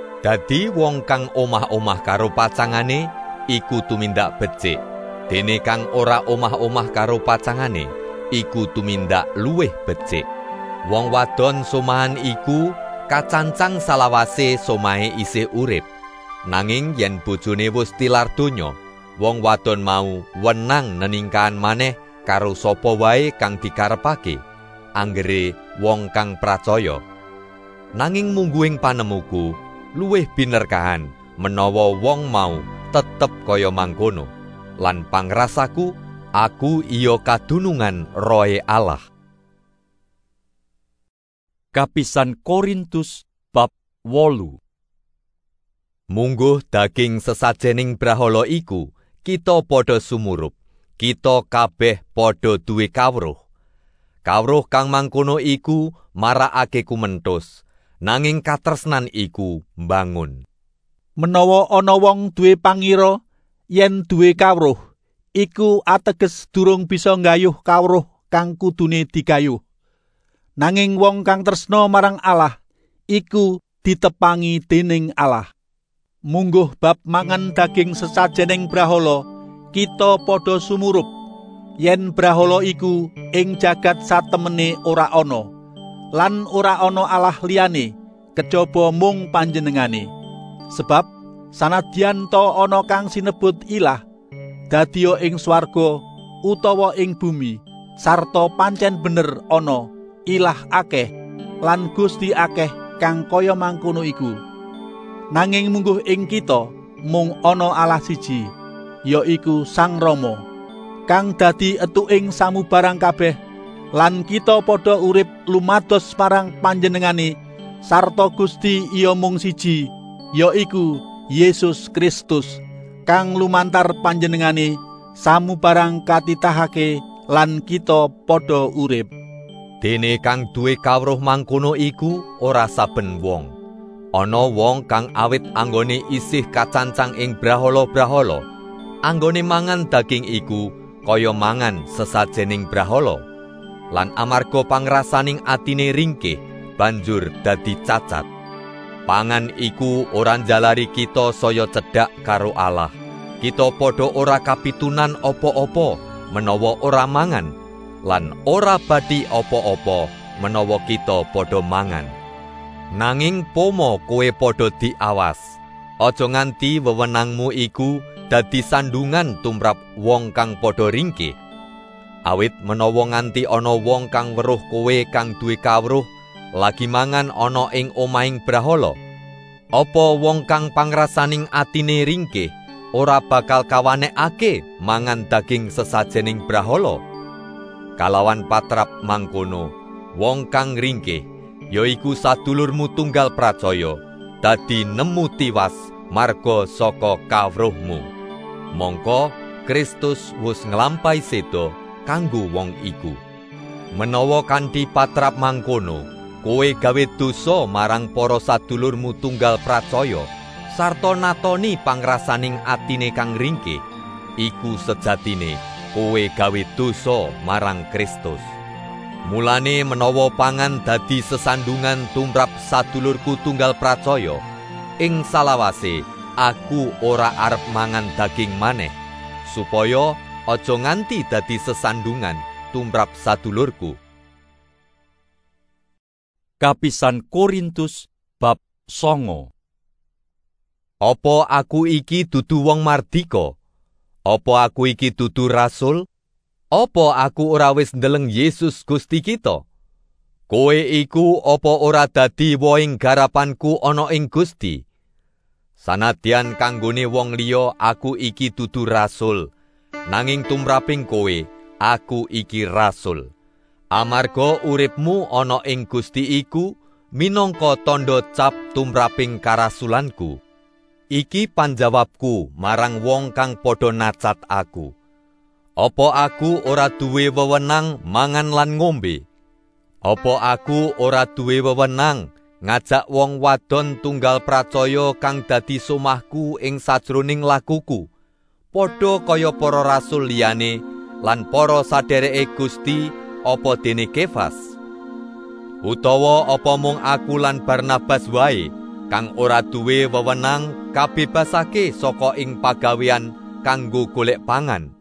Dadi wong kang omah-omah karo pacangane, iku tumindak becik. Dene kang ora omah-omah karo pacangane, iku tumindak luwih becik. Wong wadon somahan iku kacancang salawase somahe isih urip. Nanging yen bojone wis tilar donya, wong wadon mau wenang neningkahan maneh karo sapa wae kang dikarepake, anggere wong kang pracaya. Nanging mungguing panemuku luwih binerkahan menawa wong mau tetep kaya mangkono. Lan pangrasaku, aku iya kadunungan Rohe Allah. Kapisan Korintus bab wolu. Mungguh daging sesajening brahala iku, kita padha sumurup, kita kabeh padha duwe kawruh. Kawruh kang mangkono iku marakake kumenthus, nanging katresnan iku mbangun. Menawa ana wong duwe pangira, yen duwe kawruh, iku ateges durung bisa nggayuh kawruh kang kudune digayuh. Nanging wong kang tresna marang Allah, iku ditepangi dening Allah. Mungguh bab mangan daging sesajening brahala, kita padha sumurup, yen brahala iku ing jagat satemene ora ana, lan ora ana Allah liyane kejaba mung panjenengane. Sebab sanadyan to ana kang sinebut ilah, dadiya ing swarga utawa ing bumi, sarta pancen bener ana ilah akeh lan gusti akeh kang kaya mangkono iku. Nanging mungguh ing kita mung ana Allah siji, yaiku Sang Rama, kang dadi etuking samubarang kabeh, lan kita padha urip lumados marang panjenengane sarta Gusti iya mung siji, yaiku Yesus Kristus, kang lumantar panjenengane samubarang katitahake lan kita padha urip. Dene kang duwe kawruh mangkono iku ora saben wong. Ana wong kang awit anggone isih kacancang ing brahala-brahala, anggone mangan daging iku kaya mangan sesajening brahala, lan amarga pangrasaning atine ringkih banjur dadi cacat. Pangan iku ora njalari kita saya cedhak karo Allah. Kita padha ora kapitunan apa-apa menawa ora mangan, lan ora badi apa-apa menawa kita padha mangan. Nanging pomo kowe padha diawas, aja nganti wewenangmu iku dadi sandungan tumrap wong kang padha ringkih. Awit menawa nganti ana wong kang weruh kowe kang duwe kawruh lagi mangan ana ing omahing brahala, apa wong kang pangrasaning atine ringkih ora bakal kawanekake mangan daging sesajening brahala? Kalawan patrap mangkono, wong kang ringkih, yaiku sadulurmu tunggal pracaya, dadi nemu tiwas marga saka kawruhmu. Mongko Kristus wis nglampahi seda kanggo wong iku. Menawa kanthi patrap mangkono, kowe gawe dosa marang para sadulurmu tunggal pracaya, sarta natoni pangrasaning atine kang ringkih, iku sejatine kowe gawe dosa marang Kristus. Mulane menawa pangan dadi sesandungan tumrap sadulurku tunggal pracaya, ing salawase aku ora arep mangan daging maneh, supaya aja nganti dadi sesandungan tumrap sadulurku. Kapisan Korintus bab songo. Apa aku iki dudu wong mardika? Apa aku iki dudu rasul? Apa aku ora wis ndeleng Yesus Gusti kita? Kowe iku apa ora dadi wohing garapanku ana ing Gusti? Sanadyan kanggone wong liya aku iki dudu rasul, nanging tumraping kowe aku iki rasul. Amarga uripmu ana ing Gusti iku minangka tandha cap tumraping karasulanku. Iki panjawabku marang wong kang padha nacat aku. Apa aku ora duwe wewenang mangan lan ngombe? Apa aku ora duwe wewenang ngajak wong wadon tunggal pracaya kang dadi somahku ing sajroning lakuku, padha kaya para rasul liyane lan para sadhereke Gusti apa dene Kefas? Utawa apa mung aku lan Barnabas wae kang ora duwe wewenang kabebasake saka ing pagawean kanggo golek pangan?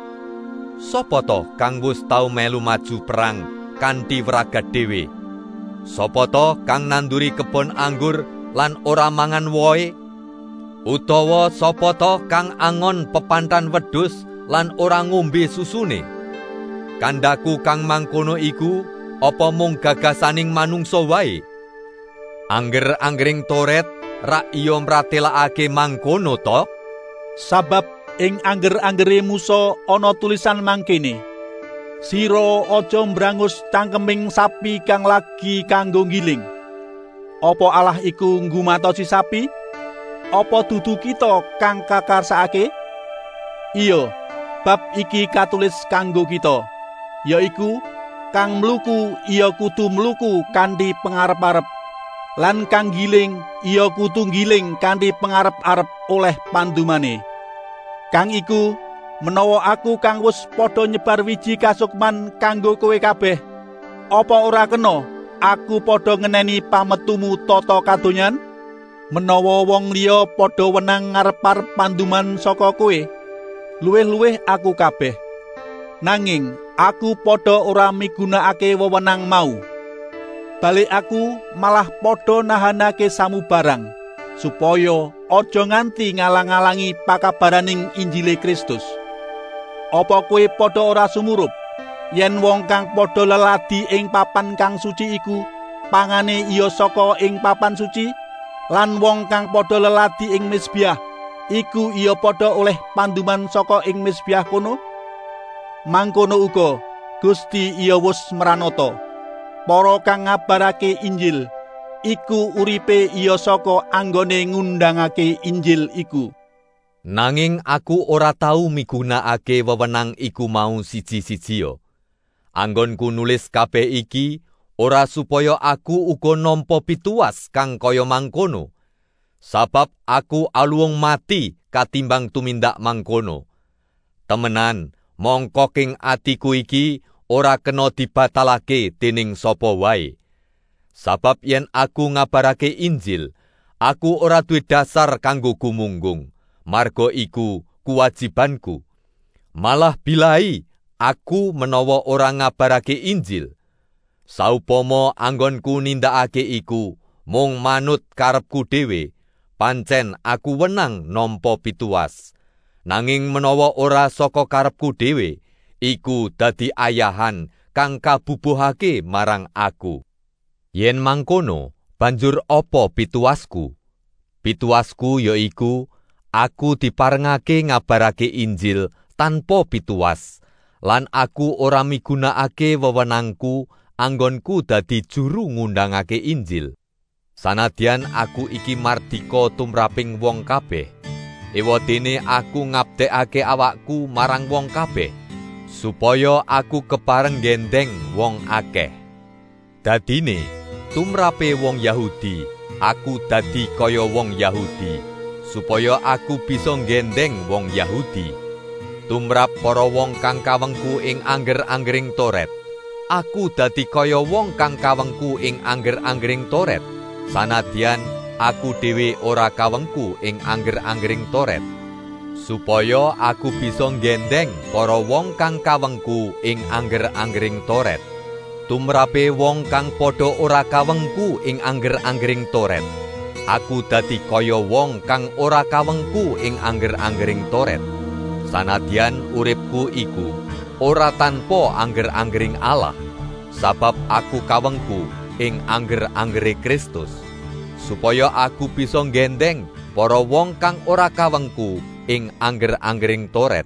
Sapa to kang wis tau melu maju perang kanthi wragat dhewe? Sapa to kang nanduri kebon anggur lan ora mangan wohe? Utawa sapa to kang angon pepantan wedhus lan ora ngombe susune? Kandhaku kang mangkono iku apa mung gagasaning manungsa wae? Angger-anggering Toret rak iya mratelakake mangkono to? Sabab ing angger-anggere Musa ana tulisan mangkene, sira aja mbrangus cangkeming sapi kang lagi kanggo ngiling. Apa Allah iku nggumatosi sapi? Apa dudu kita kang kakarsakake? Iya, bab iki katulis kanggo kita, yaiku kang mluku iya kudu mluku kanthi pangarep-arep, lan kang giling iya kudu giling kanthi pangarep-arep oleh pandumane. Kang iku menawa aku kang wis padha nyebar wiji kasukman kanggo kowe kabeh, apa ora kena aku padha ngeneni pametumu tata kadonyan? Menawa wong liya padha wenang ngarep-arep panduman saka kowe, luwih-luwih aku kabeh. Nanging aku padha ora migunakake wewenang mau. Balik aku malah padha nahanake samubarang, supaya aja nganti ngalang-alangi pakabaraning Injile Kristus. Apa kowe padha ora sumurup yen wong kang padha leladi ing papan kang suci iku pangane iya saka ing papan suci, lan wong kang padha leladi ing mezbah iku iya padha oleh panduman saka ing mezbah kono? Mangkono uga Gusti iya wis mranata para kang ngabarake Injil iku uripe iya saka anggone ngundangake Injil iku. Nanging aku ora tau migunakake wewenang iku mau siji-sijia. Anggonku nulis kabeh iki ora supaya aku uga nampa pituas kang kaya mangkono. Sabab aku aluwung mati katimbang tumindak mangkono. Temenan, mongko king atiku iki ora kena dibatalake dening sapa wae. Sabab yen aku ngabarake Injil, aku ora duwe dasar kanggo gumunggung. Marga iku kuwajibanku. Malah bilai aku menawa ora ngabarake Injil. Saupama anggonku nindakake iku mung manut karepku dhewe, pancen aku wenang nampa pituas. Nanging menawa ora saka karepku dhewe, iku dadi ayahan kang kabubuhake marang aku. Yen mangkono, banjur apa pituasku? Pituasku yaiku aku diparengake ngabarake Injil tanpa pituas, lan aku ora migunakake wewenangku anggonku dadi juru ngundangake Injil. Sanadyan aku iki mardika tumraping wong kabeh, ewadene aku ngabdekake awakku marang wong kabeh, supaya aku kepareng gendeng wong akeh. Dadine, tumrape wong Yahudi, aku dadi kaya wong Yahudi, supaya aku bisa gendeng wong Yahudi. Tumrap para wong kang kawengku ing angger-anggering Toret, aku dadi kaya wong kang kawengku ing angger-anggering Toret, sanadyan aku dhewe ora kawengku ing angger-anggering Toret, supaya aku bisa gendeng para wong kang kawengku ing angger-anggering Toret. Tumrape wong kang padha ora kawengku ing angger-anggering Toret, aku dadi kaya wong kang ora kawengku ing angger-anggering Toret. Sanadyan uripku iku ora tanpa angger-anggering Allah, sabab aku kawengku ing angger-anggere Kristus, supaya aku bisa gendeng para wong kang ora kawengku ing angger-anggering Toret.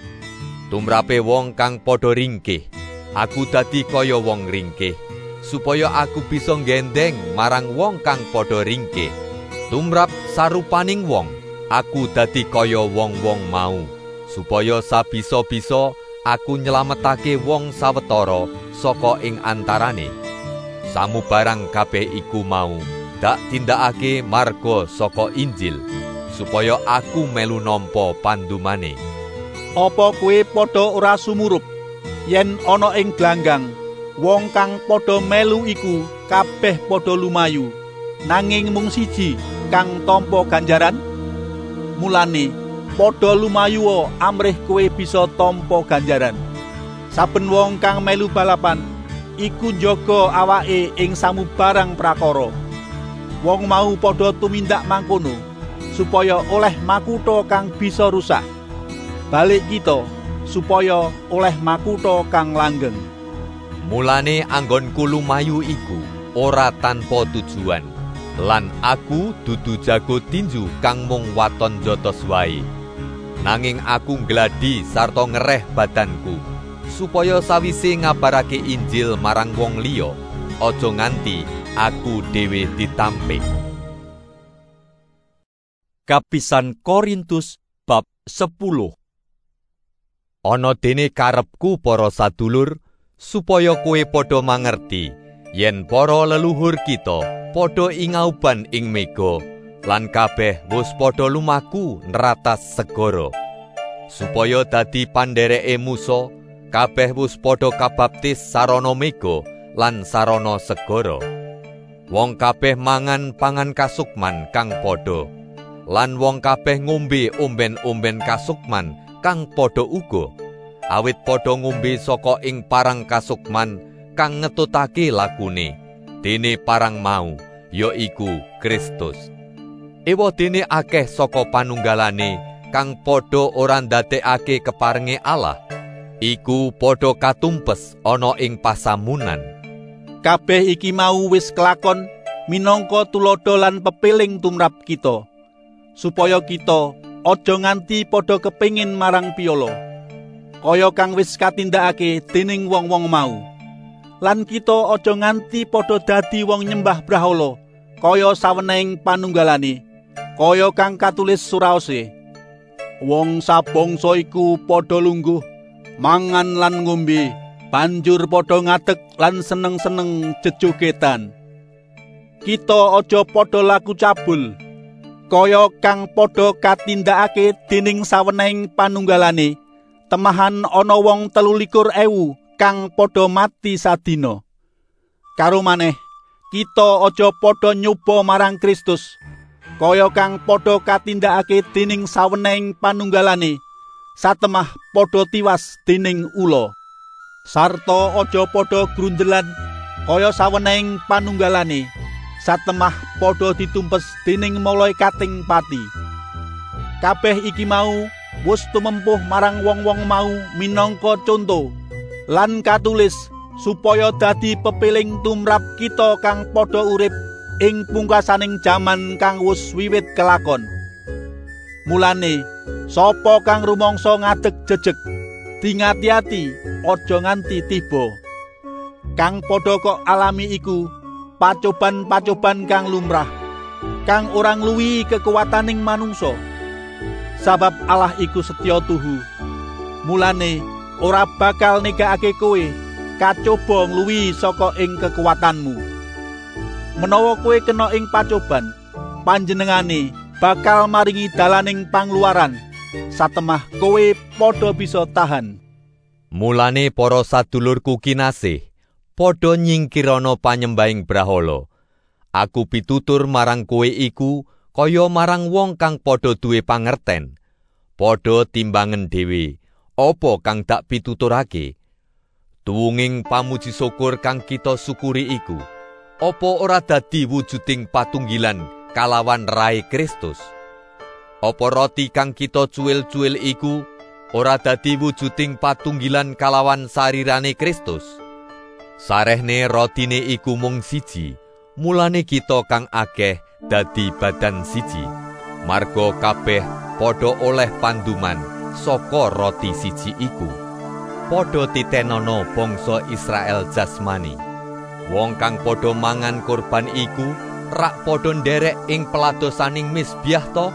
Tumrape wong kang padha ringkih, aku dadi kaya wong ringkih, supaya aku bisa gendeng marang wong kang padha ringkih. Tumrap sarupaning wong, aku dadi kaya wong-wong mau, supaya sabisa-bisa aku nyelametake wong sawetara saka ing antarane. Samubarang kabeh iku mau dak tindakake marga saka Injil, supaya aku melu nampa pandumane. Apa kowe padha ora sumurup yen ana ing glanggang wong kang padha melu iku kabeh padha lumayu, nanging mung siji kang tampa ganjaran? Mulane padha lumayu amrih kowe bisa tampa ganjaran. Saben wong kang melu balapan iku njaga awake ing samubarang prakara. Wong mau padha tumindak mangkono supaya oleh makutha kang bisa rusak, balik kita supaya oleh makutha kang langgeng. Mulane anggonku lumayu iku ora tanpa tujuan, lan aku dudu jago tinju kang mung waton jotos wae. Nanging aku ngladi sarta ngereh badanku, supaya sawise ngabarake Injil marang wong liya, aja nganti aku dhewe ditampik. Kapisan Korintus bab sepuluh. Ana dene karepku para sadulur, supaya kowe padha mangerti yen para leluhur kita padha ingauban ing mega, lan kabeh wis padha lumaku nratas segara. Supaya dadi pandhereke Musa, kabeh wis padha kabaptis sarana mega lan sarana segara. Wong kabeh mangan pangan kasukman kang padha, lan wong kabeh ngombe omben-omben kasukman kang padha uga, awit padha ngombe saka ing parang kasukman kang ngetutake lakune, dene parang mau yaiku Kristus. Ewadene akeh saka panunggalane kang padha ora ndadekake keparenge Allah, iku padha katumpes ana ing pasamunan. Kabeh iki mau wis kelakon minangka tulodo lan pepiling tumrap kita, supaya kita aja nganti padha kepingin marang piyala, kaya kang wis katindakake dening wong-wong mau. Lan kita aja nganti padha dadi wong nyembah brahala kaya sawenehing panunggalane, kaya kang katulis suraose. Wong sabangsa iku padha lungguh, mangan lan ngombe, banjur padha ngadeg lan seneng-seneng jejogetan. Kita aja padha laku cabul, kaya kang padha katindakake dening sawenehing panunggalane. Temahan ana wong telu likur ewu kang padha mati sadina. Karo maneh, kita aja padha nyoba marang Kristus, kaya kang padha katindakake dening sawenehing panunggalane, satemah padha tiwas dening ula. Sarta aja padha grundelan kaya sawenehing panunggalane, satemah padha ditumpes dening malaikating pati. Kabeh iki mau wis tumempuh marang wong-wong mau minangka conto lan katulis supaya dadi pepiling tumrap kita kang padha urip ing pungkasaning jaman kang wis wiwit kelakon. Mulane sapa kang rumangsa ngadeg jejeg, dingati-ati aja nganti tiba. Kang padha kok alami iku pacoban-pacoban kang lumrah, kang ora ngluwihi kekuwataning manungsa. Sabab Allah iku setya tuhu, mulane ora bakal negakake kowe kacoba ngluwihi saka ing kekuwatanmu. Menawa kowe kena ing pacoban, panjenengane bakal maringi dalaning pangluaran, satemah kowe padha bisa tahan. Mulane para sadulurku kinasih, padha nyingkirana panyembahing brahala. Aku pitutur marang kowe iku kaya marang wong kang padha duwe pangerten. Padha timbangen dhewe, apa kang dak pituturake. Tuwunging pamuji syukur kang kita syukuri iku, apa ora dadi wujuding patunggilan kalawan rae Kristus? Apa roti kang kita cuwil-cuwil iku ora dadi wujuding patunggilan kalawan sarirane Kristus? Sarehne rotine iku mung siji, mulane kita kang akeh dadi badan siji. Marga kabeh padha oleh panduman saka roti siji iku. Padha titenana bangsa Israel jasmani. Wong kang padha mangan kurban iku rak padha nderek ing peladosaning misbiah to?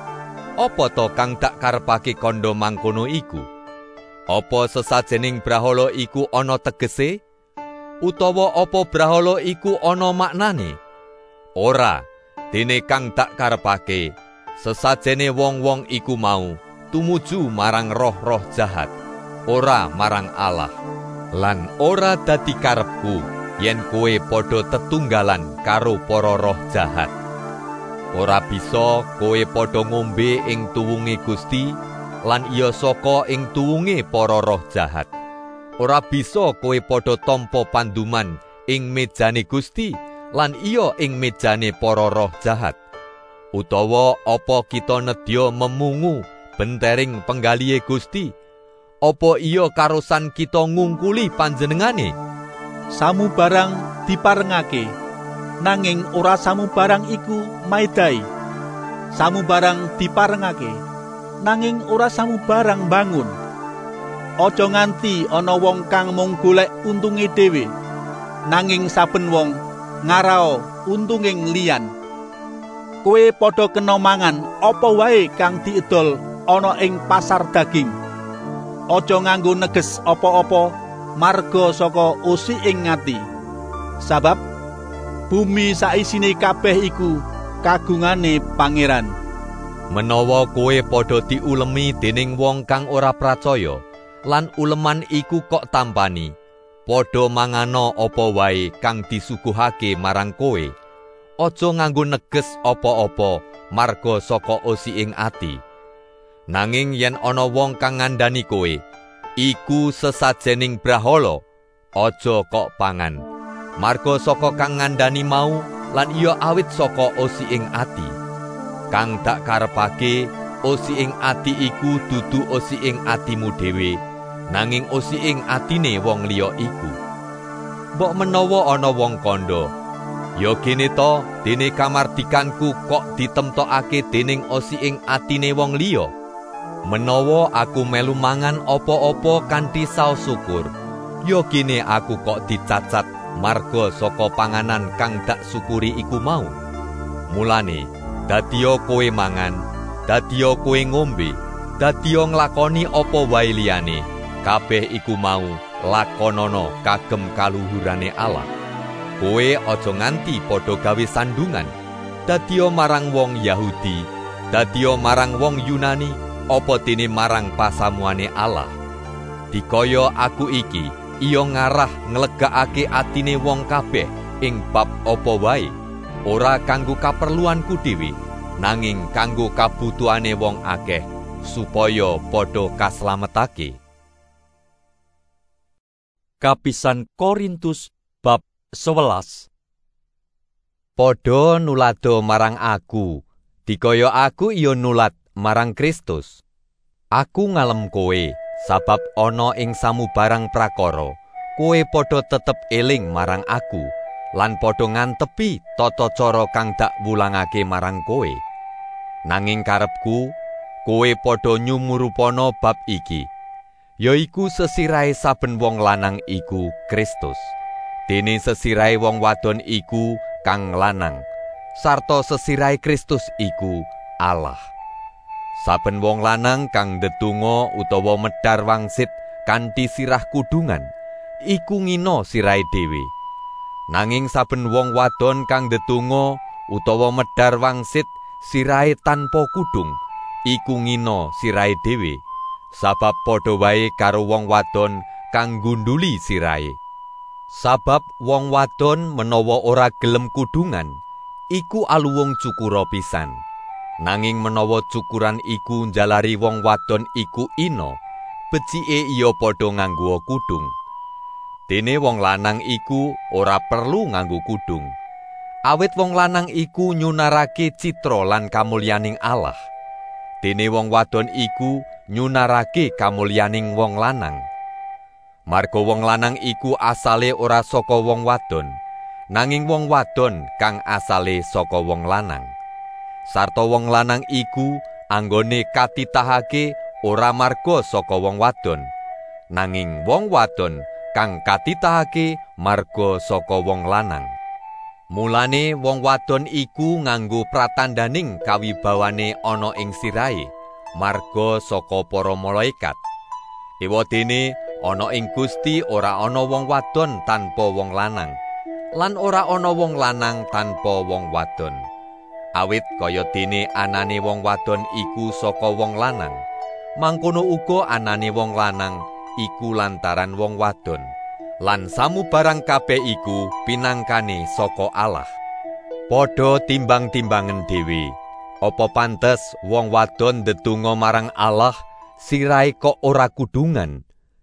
Apa to kang dak karepake kandha mangkono iku? Apa sesajening brahala iku ana tegese? Utawa apa brahala iku ana maknane? Ora, dene kang dak karepake sesajene wong-wong iku mau tumuju marang roh-roh jahat, ora marang Allah. Lan ora dadi karepku yen kowe padha tetunggalan karo para roh jahat. Ora bisa kowe padha ngombe ing tuwunge Gusti lan iya saka ing tuwunge para roh jahat. Ora bisa kowe padha tampa panduman ing mejane Gusti lan iya ing mejane para roh jahat. Utawa apa kita nedya memungu bentering penggalihe Gusti? Apa iya karosan kita ngungkuli panjenengane? Samu barang diparengake, nanging ora samu barang iku maedai. Samu barang diparengake, nanging ora samu barang bangun. Aja nganti ana wong kang mung golek untunge dhewe, nanging saben wong ngarao untunging liyan. Kowe padha kena mangan apa wae kang diedol ana ing pasar daging. Aja nganggo neges apa-apa marga saka usi ing ngati. Sabab bumi saisine kabeh iku kagungane Pangeran. Menawa kowe padha diulemi dening wong kang ora pracaya, lan uleman iku kok tampani, padha mangano apa wae kang disuguhake marang kowe. Aja nganggo neges apa-apa marga saka usi ing ati. Nanging yen ana wong kang ngandani kowe, iku sesajening brahala, aja kok pangan. Marga saka kang ngandani mau lan iya awit saka usi ing ati. Kang dak karepake usi ing ati iku dudu usi ing atimu dhewe, nanging usi ing atine wong liya iku. Mbok menawa ana wong kandha, ya kene to dene kamardikanku kok ditemtokake dening usi ing atine wong liya. Menawa aku melu mangan apa-apa kanthi saos syukur, ya kene aku kok dicacat marga saka panganan kang dak syukuri iku mau. Mulane, dadiya kowe mangan, dadiya kowe ngombe, dadiya nglakoni apa wae liyane, kabeh iku mau lakonana kagem kaluhurane Allah. Kowe aja nganti padha gawe sandungan, dadiya marang wong Yahudi, dadiya marang wong Yunani, apa dene marang pasamuane Allah. Dikaya aku iki iya ngarah nglegakake atine wong kabeh ing bab apa wae, ora kanggo kaperluanku dhewe, nanging kanggo kabutuhane wong akeh, supaya padha kaslametake. Kapisan Korintus bab sewelas. Padha nulado marang aku, dikaya aku iya nulat marang Kristus. Aku ngalem kowe, sabab ana ing samubarang prakara, kowe padha tetep eling marang aku, lan padha ngantepi tata cara kang dak wulangake marang kowe. Nanging karepku, kowe padha nyumurupana bab iki, yaiku sesirahe saben wong lanang iku Kristus, dene sesirahe wong wadon iku kang lanang, sarta sesirahe Kristus iku Allah. Saben wong lanang kang ndedonga utawa medhar wangsit kanthi sirah kudungan, iku ngina sirahe dhewe. Nanging saben wong wadon kang ndedonga utawa medhar wangsit sirahe tanpa kudung, iku ngina sirahe dhewe, sabab padha wae karo wong wadon kang gunduli sirahe. Sabab wong wadon menawa ora gelem kudungan, iku aluwung cukura pisan. Nanging menawa cukuran iku njalari wong wadon iku ina, becike iya padha nganggo kudung. Dene wong lanang iku ora perlu nganggo kudung, awit wong lanang iku nyunarake citra lan kamulyaning Allah. Dene wong wadon iku nyunarake kamulyaning wong lanang. Marga wong lanang iku asale ora saka wong wadon, nanging wong wadon kang asale saka wong lanang. Sarta wong lanang iku anggone katitahake ora marga saka wong wadon, nanging wong wadon kang katitahake marga saka wong lanang. Mulane wong wadon iku nganggo pratandaning kawibawane ana ing sirahe, marga saka para malaikat. Ewadene ana ing Gusti ora ana wong wadon tanpa wong lanang, lan ora ana wong lanang tanpa wong wadon. Awit kaya dene anane wong wadon iku saka wong lanang, mangkono uga anane wong lanang iku lantaran wong wadon, lan samubarang kabeh iku pinangkane saka Allah. Padha timbang-timbangen dhewe, apa pantes wong wadon ndedonga marang Allah sirahe kok ora kudungan?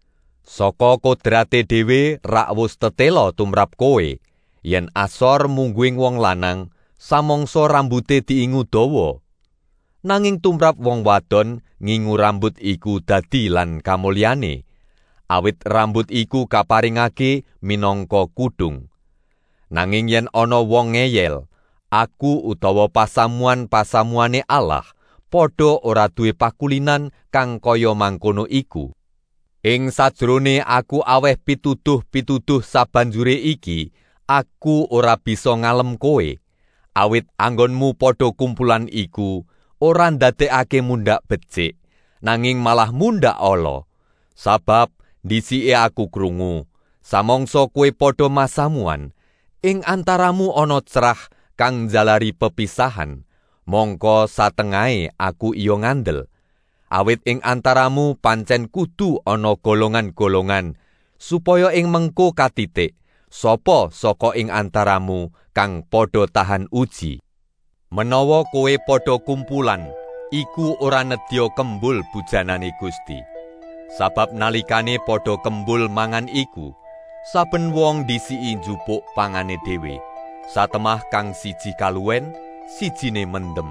Saka kodrate dhewe rak wus tetela tumrap kowe, yen asor mungguing wong lanang samangsa rambute diingu dawa. Nanging tumrap wong wadon ngingu rambut iku dadi lan kamulyane, awit rambut iku kaparingake minangka kudung. Nanging yen ana wong ngeyel, aku utawa pasamuan-pasamuane Allah padha ora duwe pakulinan kang kaya mangkono iku. Ing sajrone aku aweh pituduh-pituduh sabanjure iki, aku ora bisa ngalem kowe, awit anggonmu padha kumpulan iku ora ndadekake mundak becik, nanging malah mundak ala. Sabab dhisike aku krungu, samangsa kowe padha masamuan, ing antaramu ana cerah kang njalari pepisahan, mongko satengahe aku iya ngandel. Awit ing antaramu pancen kudu ana golongan-golongan, supaya ing mengko katitik sapa saka ing antaramu kang padha tahan uji. Menawa kowe padha kumpulan, iku ora nedya kembul bujanane Gusti. Sabab nalikane padha kembul mangan iku, saben wong disiki njupuk pangane dhewe, satemah kang siji kaluwen, sijine mendem.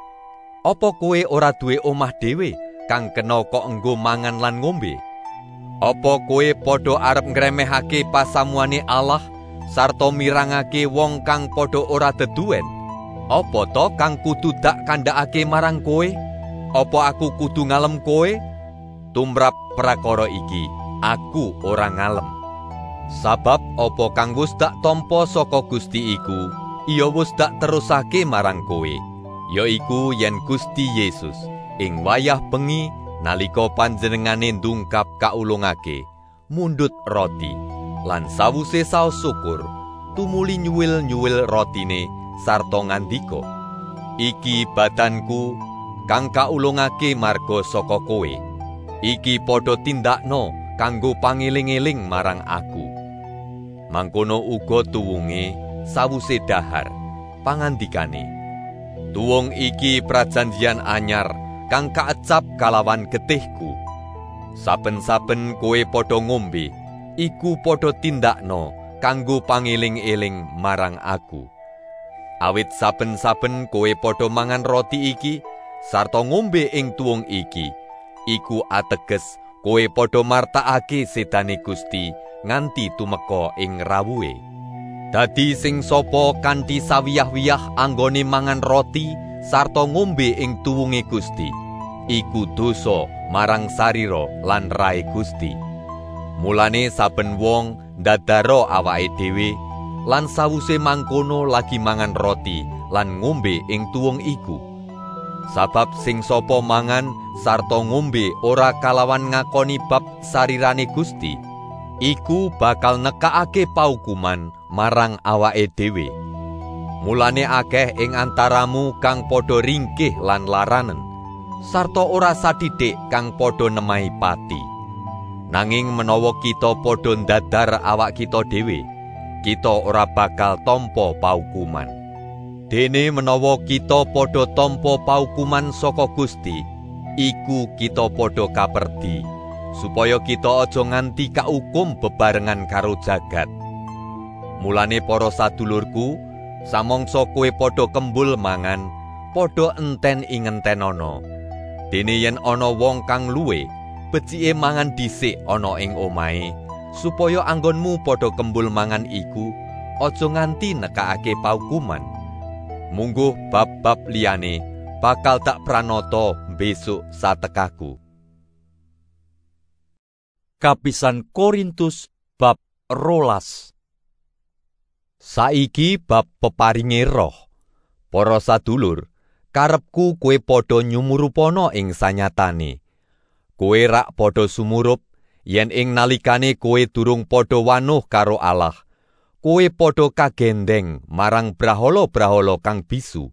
Apa kowe ora duwe omah dhewe kang kena kok enggo mangan lan ngombe? Apa kowe padha arep ngremehake pasamuane Allah sarta mirangake wong kang padha ora deduwen? Apa to kang kudu dak kandhakake marang kowe? Apa aku kudu ngalem kowe? Tumrap prakara iki, aku ora ngalem. Sabab apa kang wis dak tampa saka Gusti iku, iya wis dak terusake marang kowe, yaiku yen Gusti Yesus ing wayah bengi nalika panjenengane ndungkap kaulungake, mundhut roti, lan sawuse saos syukur, tumuli nyuwil-nyuwil rotine sarta ngandika, "Iki badanku kang kaulungake marga saka kowe. Iki padha tindakno kanggo pangeling-eling marang aku." Mangkono uga tuwunge sawuse dahar, pangandikane, "Tuwung iki prajanjian anyar kang kaecap kalawan getihku. Saben-saben kowe padha ngombe, iku padha tindakno kanggo pangeling-eling marang aku. Awit saben-saben kowe padha mangan roti iki sarta ngombe ing tuwung iki, iku ateges kowe padha martakake sedane Gusti nganti tumeka ing rawuhe. Dadi sing sapa kanthi sawiyah-wiyah anggone mangan roti sarta ngombe ing tuwunge Gusti, iku dosa marang sarira lan rae Gusti. Mulane saben wong ndadara awake dhewe lan sawuse mangkono lagi mangan roti lan ngombe ing tuwung iku. Sabab sing sapa mangan sarta ngombe ora kalawan ngakoni bab sarirane Gusti, iku bakal nekakake paukuman marang awake dhewe. Mulane akeh ing antaramu kang padha ringkih lan laranen, sarta ora sadidik kang padha nemahi pati. Nanging menawa kita padha ndadar awak kita dhewe, kita ora bakal tampa paukuman. Dene menawa kita padha tampa paukuman saka Gusti, iku kita padha kaperdi, supaya kita aja nganti kaukum bebarengan karo jagat. Mulane para sadulurku, samangsa kowe padha kembul mangan, padha enten ing entenana. Dene yen ana wong kang luwe, becike mangan dhisik ana ing omahe, supaya anggonmu padha kembul mangan iku aja nganti nekakake paukuman. Mungguh bab-bab liyane bakal tak pranata besok satekaku. Kapisan Korintus bab rolas. Saiki bab peparinge roh. Para sadulur, karepku kowe padha nyumurupana ing sanyatane. Kowe rak padha sumurup yen ing nalikane kowe durung padha wanuh karo Allah, kowe padha kagendeng marang brahala-brahala kang bisu.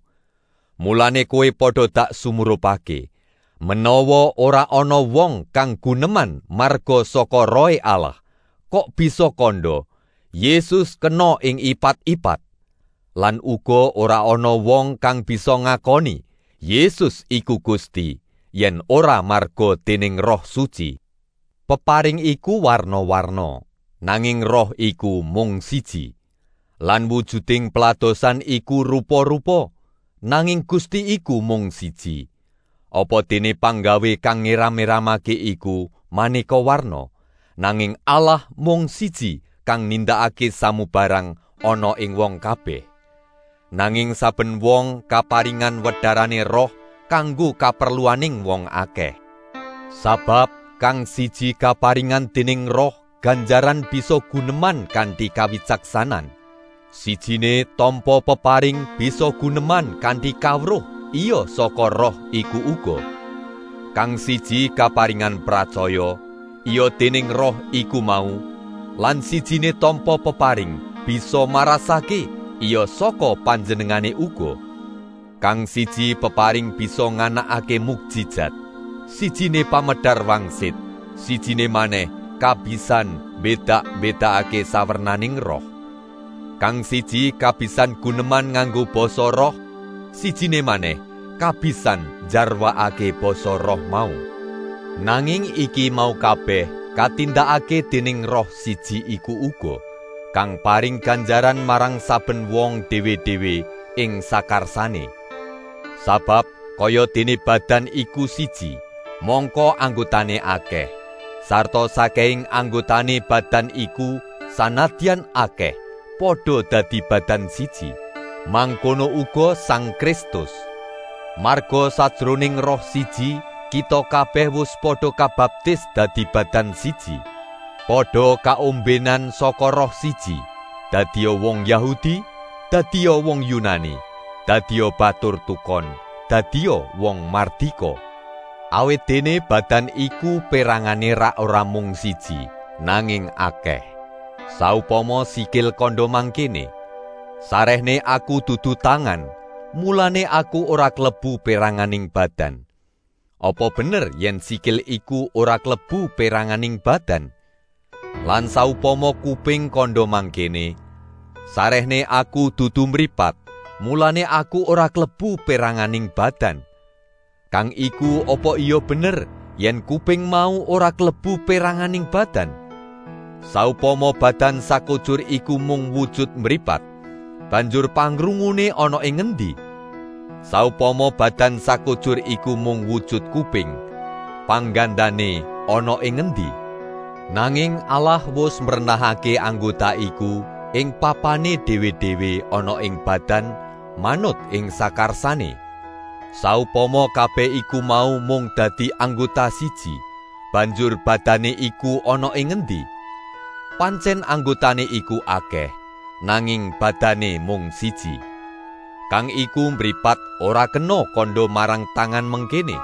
Mulane kowe padha dak sumurupake, menawa ora ana wong kang guneman marga saka Rohe Allah, kok bisa kandha Yesus kena ing ipat-ipat. Lan uga ora ana wong kang bisa ngakoni Yesus iku Gusti yen ora marga dening Roh Suci. Peparing iku warna-warna, nanging roh iku mung siji. Lan wujuding peladosan iku rupa-rupa, nanging Gusti iku mung siji. Apa dene panggawe kang ngeram-eramake iku maneka warna, nanging Allah mung siji kang nindakake samubarang ana ing wong kabeh. Nanging saben wong kaparingan wedharane roh kanggo kaperluaning wong akeh. Sabab kang siji kaparingan dening roh ganjaran bisa guneman kanthi kawicaksanan. Sijine tampa peparing bisa guneman kanthi kawruh, iya saka roh iku uga. Kang siji kaparingan pracaya, iya dening roh iku mau, lan sijine tampa peparing bisa marasake, iya saka panjenengane uga. Kang siji peparing bisa nganakake mukjizat, sijine pamedhar wangsit, sijine maneh kabisan bedak-bedakake sawernaning roh. Kang siji kabisan guneman nganggo basa roh, sijine maneh kabisan jarwaake basa roh mau. Nanging iki mau kabeh katindakake dening roh siji iku uga, kang paring ganjaran marang saben wong dhewe-dhewe ing sakarsane. Sabab kaya dene badan iku siji, mongko anggotane akeh, sarta saking anggotane badan iku sanadyan akeh, padha dadi badan siji. Mangkono uga Sang Kristus. Marga sajroning roh siji, kita kabeh wis padha kabaptis dadi badan siji. Padha kaombenan saka roh siji, dadiya wong Yahudi, dadiya wong Yunani, dadiya batur tukon, dadiya wong mardika. Awit dene badan iku perangane rak ora mung siji, nanging akeh. Saupama sikil kandha mangkene, sarehne aku dudu tangan, mulane aku ora klebu peranganing badan. Apa bener yen sikil iku ora klebu peranganing badan? Lan saupama kuping kandha mangkene, sarehne aku dudu mripat, mulane aku ora klebu peranganing badan. Kang iku apa iya bener yen kuping mau ora klebu peranganing badan? Saupama badan sakujur iku mung wujud mripat, banjur pangrungune ana ing ngendi? Saupama badan sakujur iku mung wujud kuping, panggandane ana ing ngendi? Nanging Allah wis mrenahake anggota iku ing papane dhewe-dhewe ana ing badan manut ing sakarsane. Saupama kabeh iku mau mung dadi anggota siji, banjur badane iku ana ing ngendi? Pancen anggotane iku akeh, nanging badane mung siji. Kang iku mripat ora kena kandha marang tangan mengkene,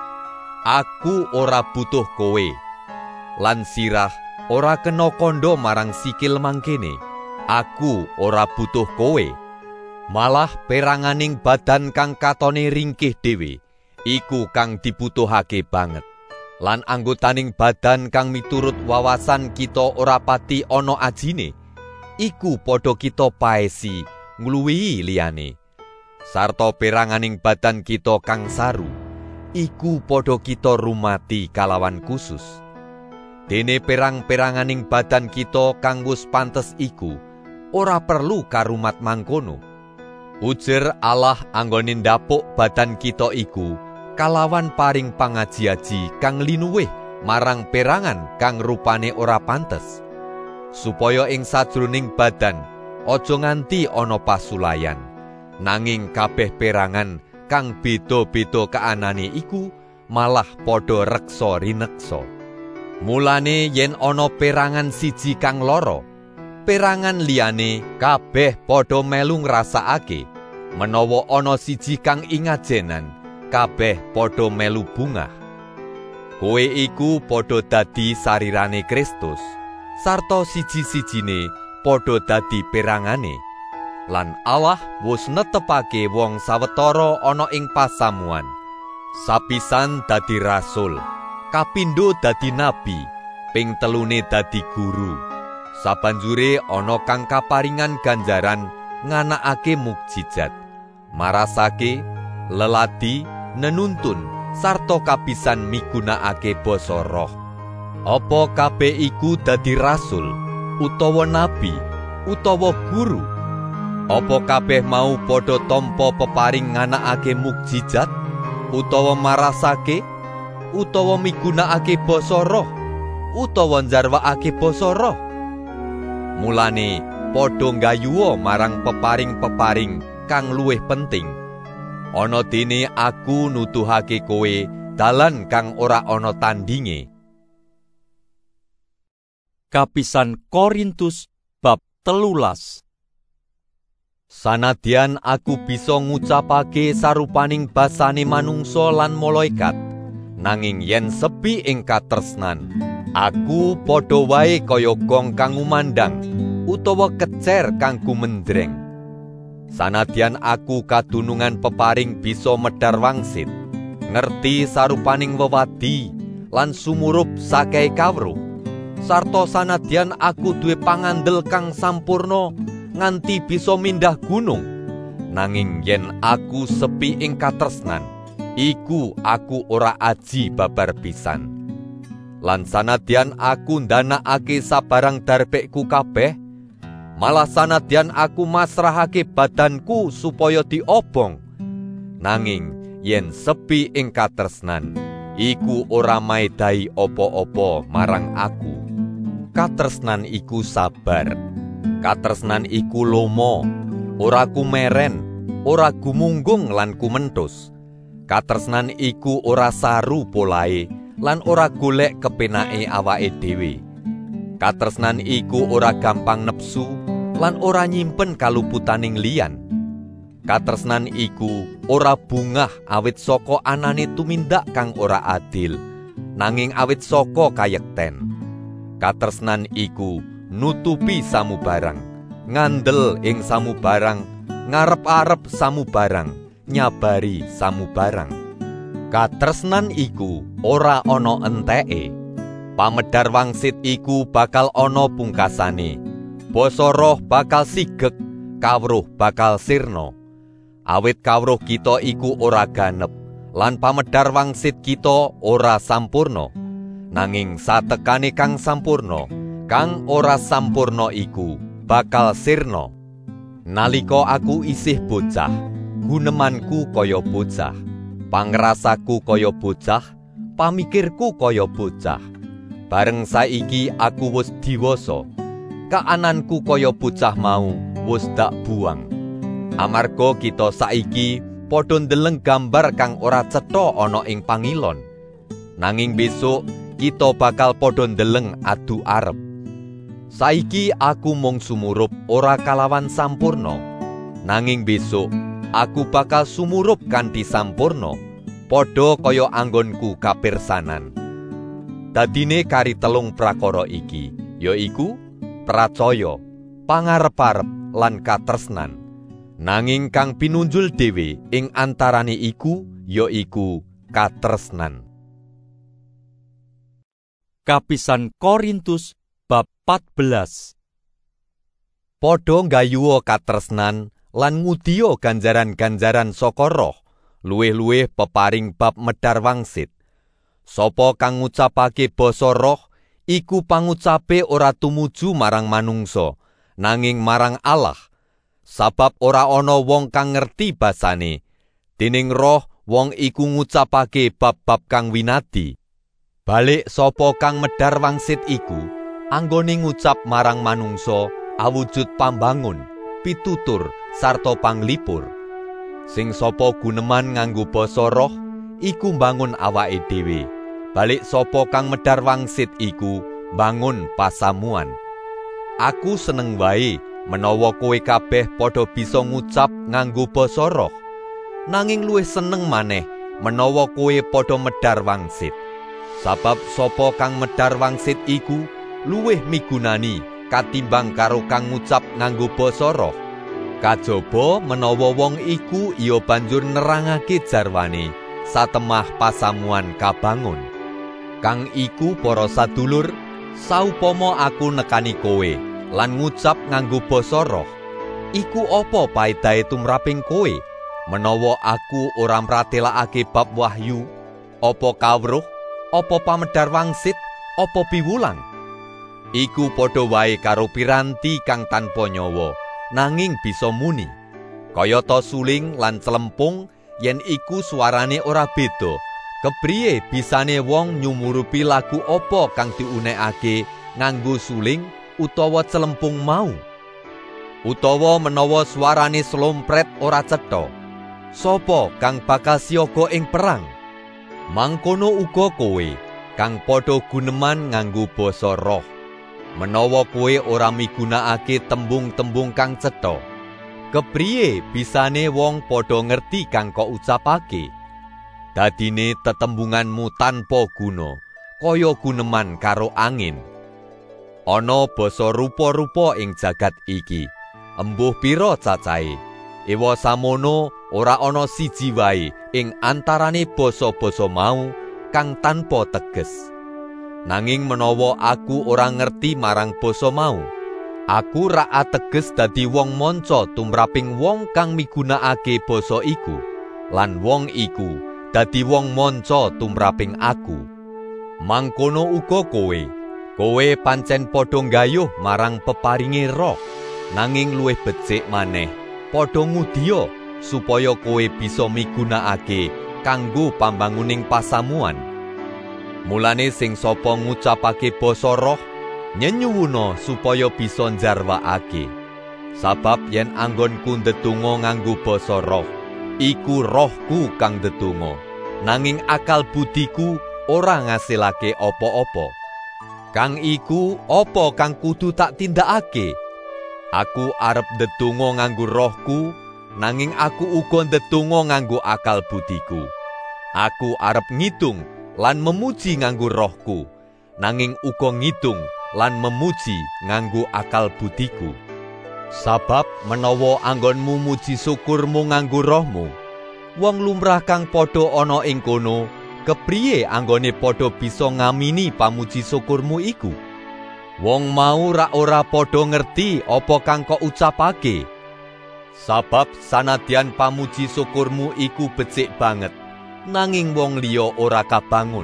aku ora butuh kowe. Lan sirah ora kena kandha marang sikil mangkene, aku ora butuh kowe. Malah peranganing badan kang katone ringkih dhewe, iku kang dibutuhake banget. Lan anggotaning badan kang miturut wawasan kita ora pati ana ajine, iku padha kita paesi ngluwihi liyane. Sarta peranganing badan kita kang saru, iku padha kita rumati kalawan khusus. Dene perang-peranganing badan kita kang wis pantes iku, ora perlu karumat mangkono. Ujar Allah anggone ndapuk badan kita iku kalawan paring pangaji-aji kang linuwih marang perangan kang rupane ora pantes, supaya ing sajroning badan aja nganti ana pasulayan, nanging kabeh perangan kang beda-beda kaanane iku malah padha reksa rineksa. Mulane yen ana perangan siji kang lara, perangan liyane kabeh padha melu ngrasakake. Menawa ana siji kang ingajenan, kabeh padha melu bungah. Kowe iku padha dadi sarirane Kristus, sarta siji-sijine padha dadi perangane. Lan Allah wis netepake wong sawetara ana ing pasamuan. Sapisan dadi rasul, kapindho dadi nabi, ping telune dadi guru. Sabanjure ana kang kaparingan ganjaran nganakake mukjizat, marasake, leladi, nenuntun, sarta kapisan migunakake basa roh. Apa kabeh iku dadi rasul, utawa nabi, utawa guru? Apa kabeh mau padha tampa peparing nganakake mukjizat, utawa marasake, utawa migunakake basa roh, utawa njarwakake basa roh? Mulane padha nggayuwa marang peparing-peparing kang luwih penting. Ana dene aku nuduhake kowe dalan kang ora ana tandinge. Kapisan Korintus bab telulas. Sanadyan aku bisa ngucapake sarupaning basane manungsa lan malaikat, nanging yen sepi ing katresnan, aku padha wae kaya gong kang umandang utawa kecer kang gumendreng. Sanadyan aku kadunungan peparing bisa medhar wangsit, ngerti sarupaning wewadi lan sumurup sakehe kawruh, sarta sanadyan aku duwe pangandel kang sampurna nganti bisa mindah gunung, nanging yen aku sepi ing katresnan, iku aku ora aji babar pisan. Lan sanadyan aku ndanakake sabarang darbekku kabeh, malah sanadyan aku masrahake badanku supaya diobong, nanging yen sepi ing katresnan, iku ora maedai apa-apa marang aku. Katresnan iku sabar, katresnan iku lomo, ora kumeren, ora gumunggung lan kumenthus. Katresnan iku ora saru polahe lan ora golek kepenake awake dhewe. Katresnan iku ora gampang nepsu lan ora nyimpen kaluputaning liyan. Katresnan iku ora bungah awit saka anane tumindak kang ora adil, nanging awit saka kayekten. Katresnan iku nutupi samubarang, ngandel ing samubarang, ngarep-arep samubarang, nyabari samubarang. Katresnan iku ora ana enteke. Pamedar wangsit iku bakal ana pungkasane. Basa roh bakal sigek, kawruh bakal sirna. Awit kawruh kita iku ora ganep, lan pamedar wangsit kita ora sampurna. Nanging satekane kang sampurna, kang ora sampurna iku bakal sirna. Nalika aku isih bocah, gunemanku kaya bocah, pangrasaku kaya bocah, pamikirku kaya bocah. Bareng saiki aku wis diwasa, kaananku kaya bocah mau wis dak buang. Amarga kita saiki padha ndeleng gambar kang ora cetha ana ing pangilon. Nanging besok kita bakal padha ndeleng adu arep. Saiki aku mung sumurup ora kalawan sampurna. Nanging besok aku bakal sumurup kanthi sampurna, padha kaya anggonku kapirsanan. Dadine kari telung prakara iki, yaiku pracaya, pangarep-arep lan katresnan. Nanging kang pinunjul dhewe ing antarane iku yaiku katresnan. Kapisan Korintus bab pat belas. Padha nggayuwa katresnan lan ngudiya ganjaran-ganjaran saka roh, luwih-luwih peparing bab medar wangsit. Sapa kang ngucapake basa roh, iku pangucape ora tumuju marang manungsa, nanging marang Allah. Sabab ora ana wong kang ngerti basane, dening roh wong iku ngucapake bab-bab kang winadi. Balik sapa kang medar wangsit iku, anggone ngucap marang manungsa awujud pambangun, pitutur, sarta panglipur. Sing sapa guneman nganggo basa roh, iku mbangun awake dhewe. Balik sapa kang medar wangsit iku mbangun pasamuan. Aku seneng wae menawa kowe kabeh padha bisa ngucap nganggo basa roh. Nanging luwih seneng maneh menawa kowe padha medar wangsit. Sabab sapa kang medar wangsit iku luwih migunani katimbang karo kang ngucap nganggo basa roh. Kajaba menawa wong iku iya banjur nerangake jarwane satemah pasamuan kabangun. Kang iku para sadulur, saupama aku nekani kowe lan ngucap nganggo basa roh, iku apa paedahe tumraping kowe menawa aku ora mratelakake bab wahyu, apa kawruh, apa pamedar wangsit, apa piwulang? Iku padha wae karo piranti kang tanpa nyawa, nanging bisa muni. Kayata suling lan celempung, yen iku suarane ora beda, kepriye bisane wong nyumurupi lagu apa kang diunekake nganggo suling utawa celempung mau? Utawa menawa suarane slompret ora cetha, sapa kang bakal siaga ing perang? Mangkono uga kowe kang padha guneman nganggo basa roh. Menawa kowe ora migunakake tembung-tembung kang cetha, kepriye bisane wong padha ngerti kang kok ucapake? Dadine tetembunganmu tanpa guna, kaya guneman karo angin. Ana basa rupa-rupa ing jagat iki, embuh pira cacahe. Ewa samono ora ana siji wae ing antarane basa-basa mau kang tanpa teges. Nanging menawa aku ora ngerti marang basa mau, aku ra ateges dadi wong manca tumraping wong kang migunakake basa iku, lan wong iku dadi wong manca tumraping aku. Mangkono uga kowe, kowe pancen padha nggayuh marang peparinge roh, nanging luwih becik maneh padha ngudiya supaya kowe bisa migunakake kanggo pambanguning pasamuan. Mulane sing sapa ngucapake basa roh, nyenyuwuna supaya bisa njarwakake. Sabab yen anggonku ndedonga nganggo basa roh, iku rohku kang ndedonga, nanging akal budiku ora ngasilake apa-apa. Kang iku apa kang kudu tak tindakake? Aku arep ndedonga nganggo rohku, nanging aku uga ndedonga nganggo akal budiku. Aku arep ngitung lan memuji nganggo rohku, nanging uga ngitung lan memuji nganggo akal budiku. Sabab menawa anggonmu muji syukurmu nganggo rohmu, wong lumrah kang padha ana ing kono, kepriye anggone padha bisa ngamini pamuji syukurmu iku? Wong mau rak ora padha ngerti apa kang kok ucapake. Sabab sanadyan pamuji syukurmu iku becik banget, nanging wong liya ora kabangun.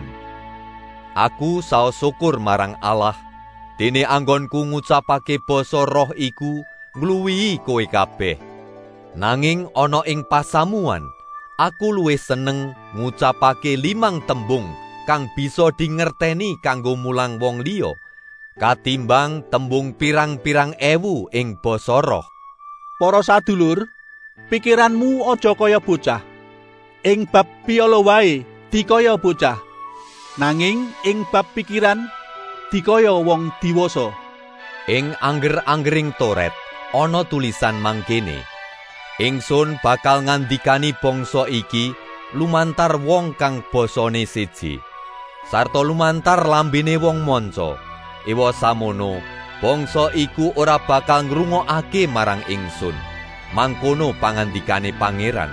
Aku saos syukur marang Allah, dene anggonku ngucapake basa roh iku ngluwihi kowe kabeh. Nanging ana ing pasamuan, aku luwih seneng ngucapake limang tembung kang bisa dingerteni kanggo mulang wong liya, katimbang tembung pirang-pirang ewu ing basa roh. Para sadulur, pikiranmu aja kaya bocah. Ing bab piyala wae dikaya bocah, nanging ing bab pikiran dikaya wong diwasa. Ing angger-anggering Toret ana tulisan mangkene, ingsun bakal ngandikani bangsa iki lumantar wong kang basane siji, sarta lumantar lambene wong manca. Ewa samono, bangsa iku ora bakal ngrungokake marang ingsun. Mangkono pangandikane Pangeran.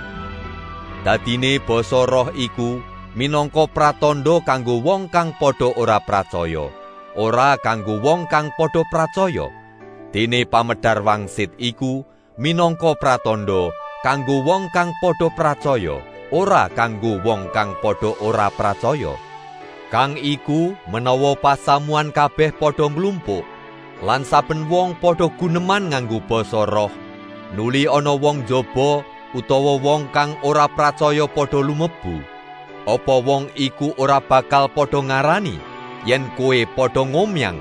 Dadine basa roh iku minangka pratandha kanggo wong kang padha ora pracaya, ora kanggo wong kang padha pracaya. Dene pamedhar wangsit iku minangka pratandha kanggo wong kang padha pracaya, ora kanggo wong kang padha ora pracaya. Kang iku menawa pasamuan kabeh padha nglumpuk, lan saben wong padha guneman nganggo basa roh, nuli ana wong jaba utawa wong kang ora pracaya padha lumebu, apa wong iku ora bakal padha ngarani yen kowe padha ngomyang?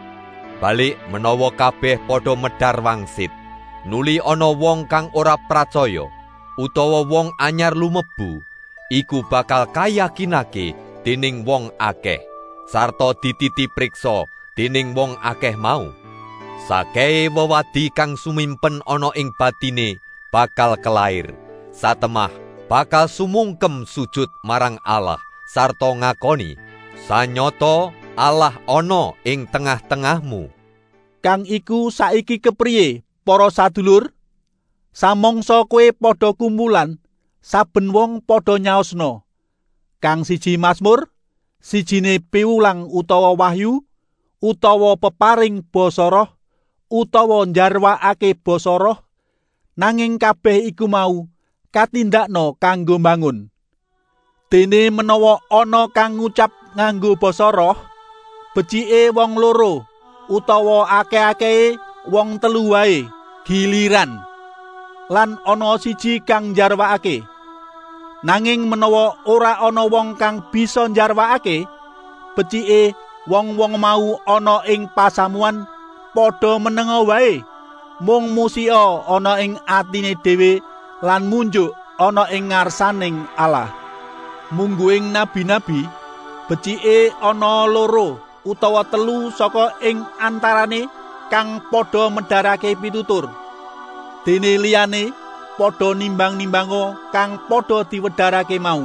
Balik menawa kabeh padha medhar wangsit, nuli ana wong kang ora pracaya utawa wong anyar lumebu, iku bakal kayakinake dening wong akeh, sarta dititipriksa dening wong akeh mau. Sakehe wewadi kang sumimpen ana ing batine bakal kelair, satemah bakal sumungkem sujud marang Allah sarta ngakoni, sanyata Allah ana ing tengah-tengahmu. Kang iku saiki kepriye, para sadulur? Samangsa kowe padha kumpulan, saben wong padha nyaosna. Kang siji Mazmur, sijine piwulang utawa wahyu, utawa peparing basa roh, utawa njarwakake basa roh, nanging kabeh iku mau katindakna kanggo mbangun. Dene menawa ana kang ngucap nganggo basa roh, becike wong loro utawa akeh-akehe wong telu wae giliran, lan ana siji kang njarwakake. Nanging menawa ora ana wong kang bisa njarwakake, becike wong-wong mau ana ing pasamuan padha menenga wae, mung musika ana ing atine dhewe lan munjuk ana ing ngarsaning Allah. Mungguing nabi-nabi, becike ana loro utawa telu saka ing antarane kang padha medharake pitutur. Dene liyane padha nimbang-nimbango kang padha diwedharake mau.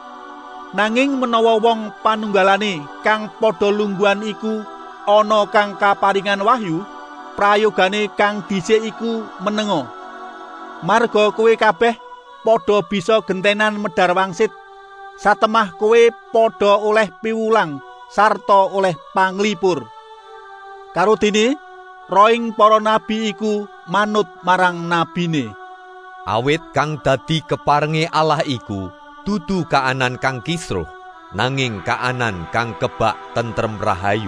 Nanging menawa wong panunggalane kang padha lungguhan iku ana kang kaparingan wahyu, prayogane kang dhisik iku menenga. Marga kowe kabeh padha bisa gentenan medhar wangsit, satemah kowe padha oleh piwulang sarta oleh panglipur. Karo dene roing para nabi iku manut marang nabine. Awit kang dadi keparenge Allah iku dudu kaanan kang kisruh, nanging kaanan kang kebak tentrem rahayu.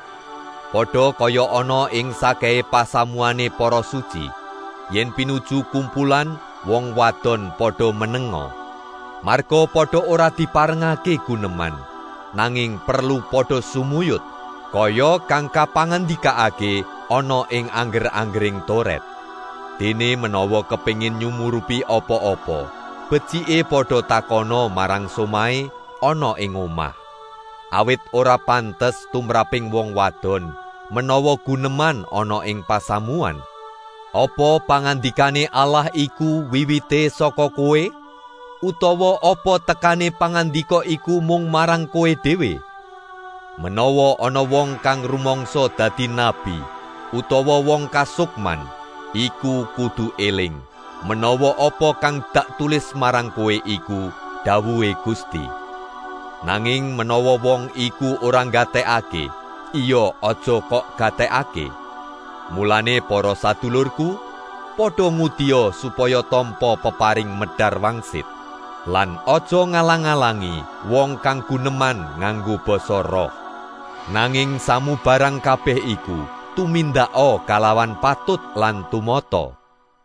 Padha kaya ana ing sakehe pasamuane para suci, yen pinuju kumpulan wong wadon padha menenga. Marga padha ora diparengake guneman, nanging perlu padha sumuyut, kaya kang kapangandikaake ana ing angger-anggering Toret. Dene menawa kepengin nyumurupi apa-apa, becike padha takono marang somahe ana ing omah. Awit ora pantes tumraping wong wadon menawa guneman ana ing pasamuan. Apa pangandikane Allah iku wiwite saka kowe? Utawa apa tekane pangandika iku mung marang kowe dhewe? Menawa ana wong kang rumangsa dadi nabi utawa wong kasukman, iku kudu eling menawa apa kang dak tulis marang kowe iku dawuhe Gusti. Nanging menawa wong iku ora gatekake, iya aja kok gatekake. Mulane para sadulurku, padha ngudiya supaya tampa peparing medhar wangsit, lan aja ngalang-alangi wong kang guneman nganggo basa roh. Nanging samubarang kabeh iku tumindaka kalawan patut lan tumata.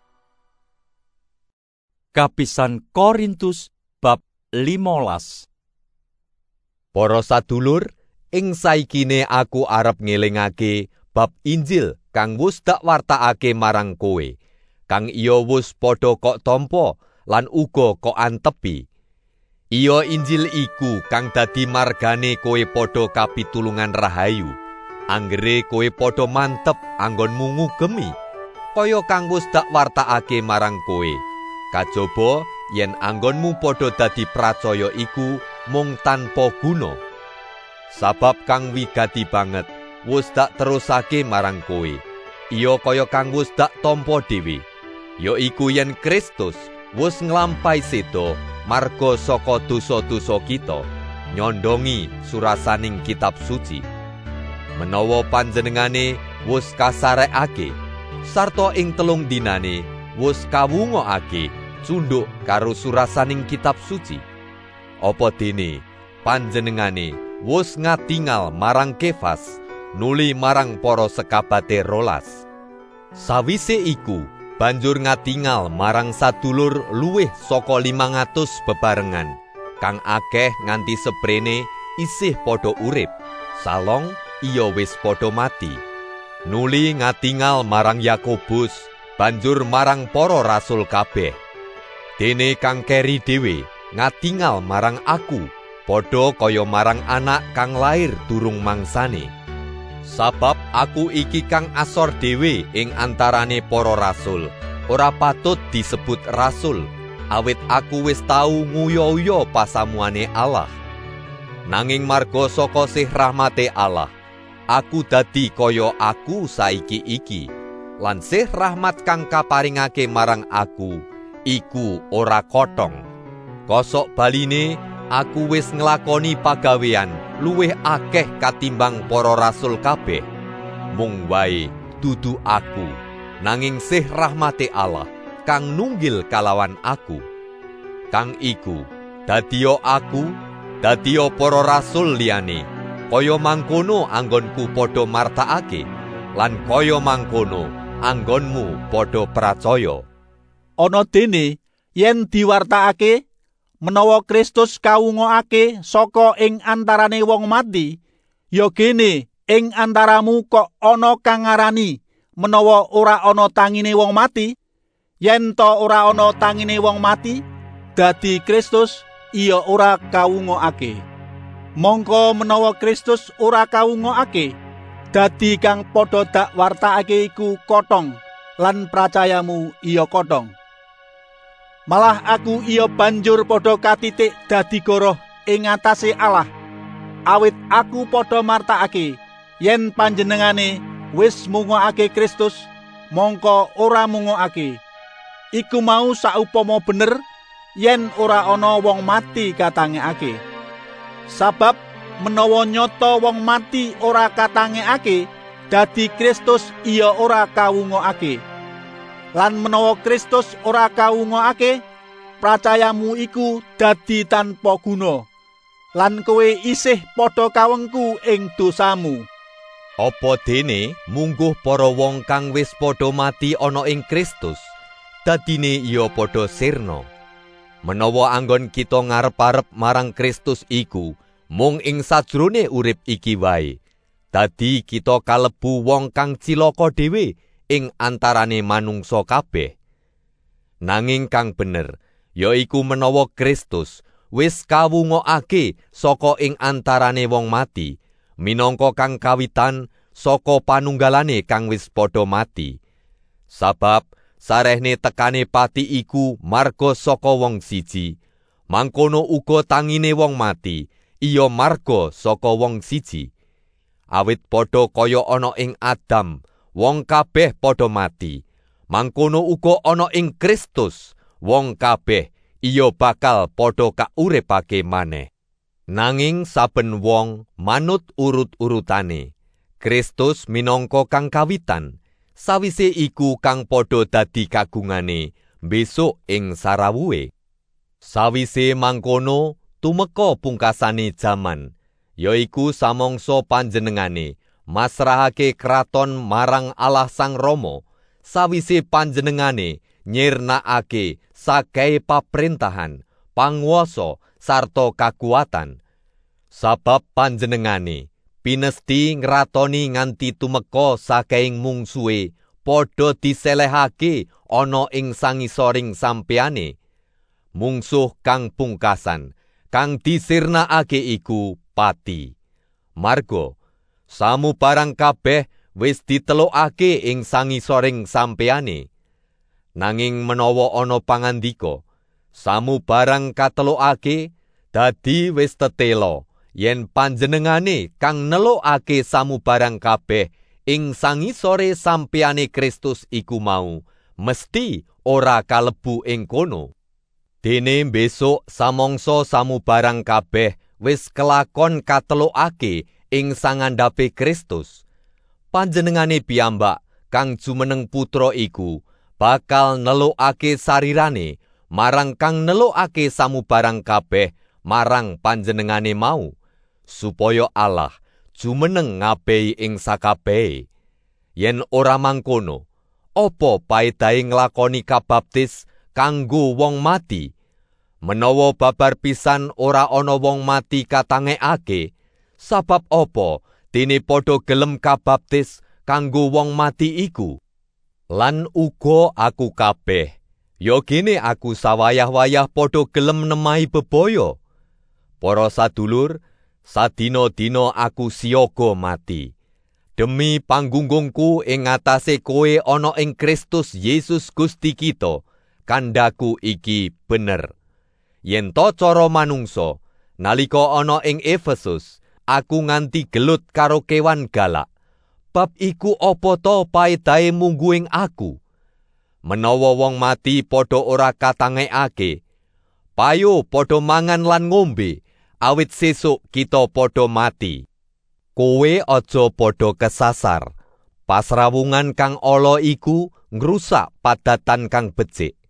Kapisan Korintus bab limolas. Para sadulur, ing saikine aku arep ngelingake bab Injil kang wis dak wartakake marang kowe, kang iya wis padha kok tampa lan uga kok antepi. Iya Injil iku kang dadi margane kowe padha kapitulungan rahayu, anggere kowe padha mantep anggonmu ngugemi, kaya kang wis dak wartakake marang kowe. Kajaba yen anggonmu padha dadi pracaya iku mung tanpa guna. Sabab kang wigati banget wis dak terusake marang kowe, iya kaya kang wis dak tampa dhewe, yaiku yen Kristus wis nglampahi seda marga saka dosa-dosa kita, nyondongi surasaning kitab suci. Menawa panjenengane wis kasarekake, sarta ing telung dinane wis kawungokake cunduk karo surasaning kitab suci. Apa dene panjenengane wis ngatingal marang Kefas, nuli marang para sekabate rolas. Sawise iku banjur ngatingal marang sadulur luwih saka limang atus bebarengan, kang akeh nganti seprene isih padha urip, salong iya wis padha mati. Nuli ngatingal marang Yakobus, banjur marang para rasul kabeh. Dene kang keri dhewe ngatingal marang aku, padha kaya marang anak kang lair durung mangsane. Sabab aku iki kang asor dhewe ing antarane para rasul, ora patut disebut rasul, awit aku wis tau nguya-uya pasamuane Allah. Nanging marga saka sih rahmate Allah, aku dadi kaya aku saiki iki, lan sih rahmat kang kaparingake marang aku, iku ora kotong. Kosok baline, aku wis nglakoni pagawean luwih akeh katimbang para rasul kabeh. Mung wae dudu aku, nanging sih rahmate Allah kang nunggil kalawan aku. Kang iku dadiya aku, dadiya para rasul liyane, kaya mangkono anggonku padha martakake, lan kaya mangkono anggonmu padha pracaya. Ana dene yen diwartakake menawa Kristus kawungokake saka ing antarane wong mati, ya gene ing antaramu kok ana kang ngarani menawa ora ana tangine wong mati. Yen to ora ana tangine wong mati, dadi Kristus iya ora kawungokake. Mongko menawa Kristus ora kawungokake, dadi kang padha dak wartakake iku kotong, lan pracayamu iya kotong. Malah aku iya banjur padha katitik dadi goroh ing atase Allah, awit aku padha martakake yen panjenengane wis mungokake Kristus, mongko ora mungokake. Iku mau saupama bener yen ora ana wong mati katangekake. Sabab menawa nyata wong mati ora katangekake, dadi Kristus iya ora kawungokake. Lan menawa Kristus ora kawungokake, pracayamu iku dadi tanpa guna, lan kowe isih padha kawengku ing dosamu. Apa dene mungguh para wong kang wis padha mati ana ing Kristus, dadine iya padha sirna. Menawa anggon kita ngarep-arep marang Kristus iku mung ing sajrone urip iki wae, dadi kita kalebu wong kang cilaka dhewe ing antarane manungsa kabeh. Nanging kang bener, yaiku menawa Kristus wis kawungokake saka ing antarane wong mati, minangka kang kawitan saka panunggalane kang wis padha mati. Sabab sarehne tekane pati iku marga saka wong siji, mangkono uga tangine wong mati iya marga saka wong siji. Awit padha kaya ana ing Adam wong kabeh padha mati, mangkono uga ana ing Kristus wong kabeh iya bakal padha kauripake maneh. Nanging saben wong manut urut-urutane. Kristus minangka kang kawitan, sawise iku kang padha dadi kagungane besok ing sarawuhe. Sawise mangkono tumeka pungkasane jaman, yaiku samangsa panjenengane masrahake kraton marang Allah Sang Rama, sawise panjenengane nyirnakake sakehe paprentahan, panguwasa sarta kakuwatan. Sabab panjenengane pinesti ngratoni nganti tumeka sakehing mungsuhe padha diselehake ana ing sangisoring sampeyane. Mungsuh kang pungkasan kang disirnakake iku pati. Marga samubarang kabeh wis ditelokake ing sangisoring sampeyane. Nanging menawa ana pangandika samubarang katelokake dadi wis tetela yen panjenengane kang nelokake samubarang kabeh ing sangisore sampeyane Kristus iku mau mesti ora kalebu ing kono. Dene besok samangsa samubarang kabeh wis kelakon katelokake ing sangandhape Kristus, panjenengane piyambak kang jumeneng putra iku bakal nelokake sarirane marang kang nelokake samubarang kabeh marang panjenengane mau, supaya Allah jumeneng ngabehi ing sakabehe. Yen ora mangkono, apa paedahe nglakoni kabaptis kanggo wong mati? Menawa babar pisan ora ana wong mati katangekake, sabab apa dene padha gelem kabaptis kanggo wong mati iku? Lan uga aku kabeh, ya gene aku sawayah-wayah padha gelem nemahi bebaya. Para sadulur, sadina-dina aku siyaga mati. Demi panggunggungku ing ngatasé kowe ana ing Kristus Yesus Gusti kita, kandhaku iki bener. Yen to cara manungsa, nalika ana ing Efesus, aku nganti gelut karo kewan galak. Bab iku apa to paedahe mungguing aku? Menawa wong mati padha ora katangekake, payo padha mangan lan ngombe, awit sesuk kita padha mati. Kowe aja padha kesasar. Pasrawungan kang ala iku ngrusak padatan kang becik.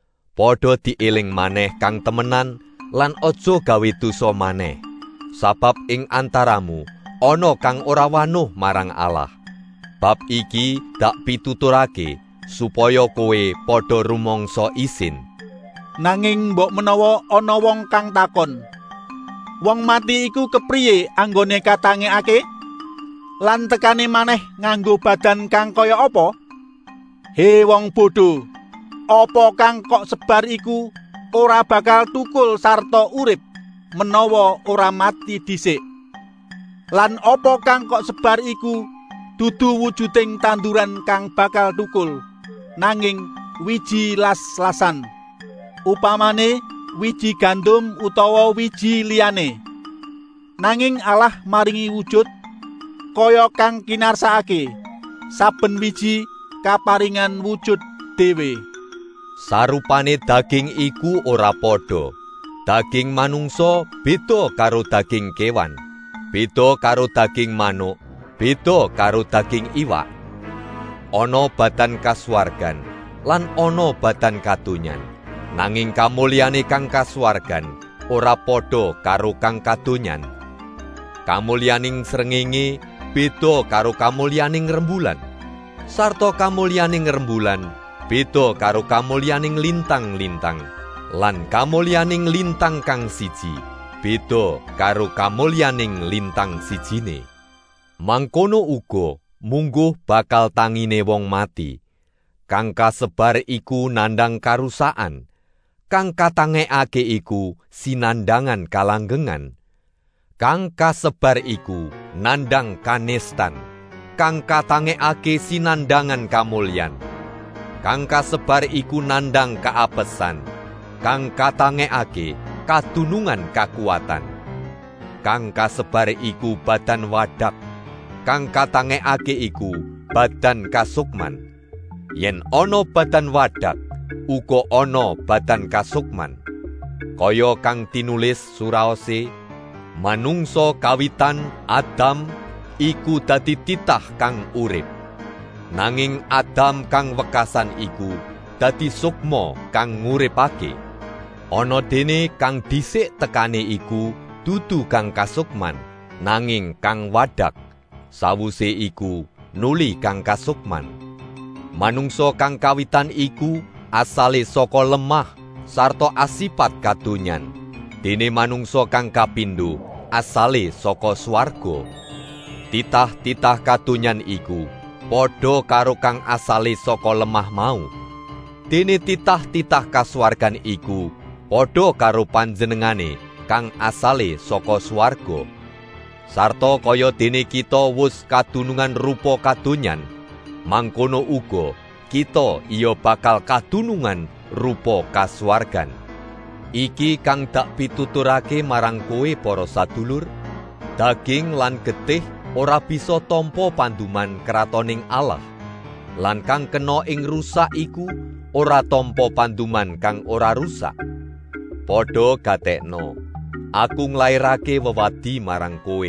Padha dieling maneh kang temenan lan aja gawe dosa maneh. Sabab ing antaramu ana kang ora wanuh marang Allah. Bab iki dak pituturake supaya kowe padha rumangsa isin. Nanging mbok menawa ana wong kang takon, wong mati iku kepriye anggone katangekake? Lan tekane maneh nganggo badan kang kaya apa? He wong bodho, apa kang kok sebar iku ora bakal tukul sarta urip menawa ora mati dhisik? Lan apa kang kok sebar iku dudu wujuding tanduran kang bakal tukul, nanging wiji las-lasan, upamane wiji gandum utawa wiji liyane. Nanging Allah maringi wujud kaya kang kinarsakake, saben wiji kaparingan wujud dhewe. Sarupane daging iku ora padha. Daging manungsa beda karo daging kewan, beda karo daging manuk, beda karo daging iwak. Ana badan kasuwargan lan ana badan kadonyan. Nanging kamulyane kang kasuwargan ora padha karo kang kadonyan. Kamulyaning srengenge beda karo kamulyaning rembulan. Sarta kamulyaning rembulan beda karo kamulyaning lintang-lintang. Lan kamulyaning lintang kang siji beda karo kamulyaning lintang sijine. Mangkono uga mungguh bakal tangine wong mati. Kang kasebar iku nandang karusakan, kang katangekake iku sinandangan kalanggengan. Kang kasebar iku nandang kanestan, kang katangekake sinandangan kamulyan. kang kasebar iku nandang kaapesan, kang katangekake kadunungan kakuatan. Kang kasebar iku badan wadak, kang katangekake iku badan kasukman. Yen ana badan wadak, uga ana badan kasukman. Kaya kang tinulis suraose, manungsa kawitan Adam iku dadi titah kang urip. Nanging Adam kang wekasan iku dadi sukma kang nguripake. Ana dene kang dhisik tekane iku dudu kang kasukman, nanging kang wadak. Sawuse iku nuli kang kasukman. Manungsa kang kawitan iku asale saka lemah sarta asipat kadonyan. Dene manungsa kang kapindho asale saka swarga. Titah-titah kadonyan iku padha karo kang asale saka lemah mau. Dene titah-titah kasuwargan iku padha karo panjenengane kang asale saka swarga. Sarta kaya dene kita wus kadunungan rupa kadonyan, mangkono uga kita iya bakal kadunungan rupa kasuwargan. Iki kang dak pituturake marang kowe para sadulur, daging lan getih ora bisa tampa panduman kratoning Allah. Lan kang kena ing rusak iku ora tampa panduman kang ora rusak. Padha gatekno, aku nglairake wewadi marang kowe.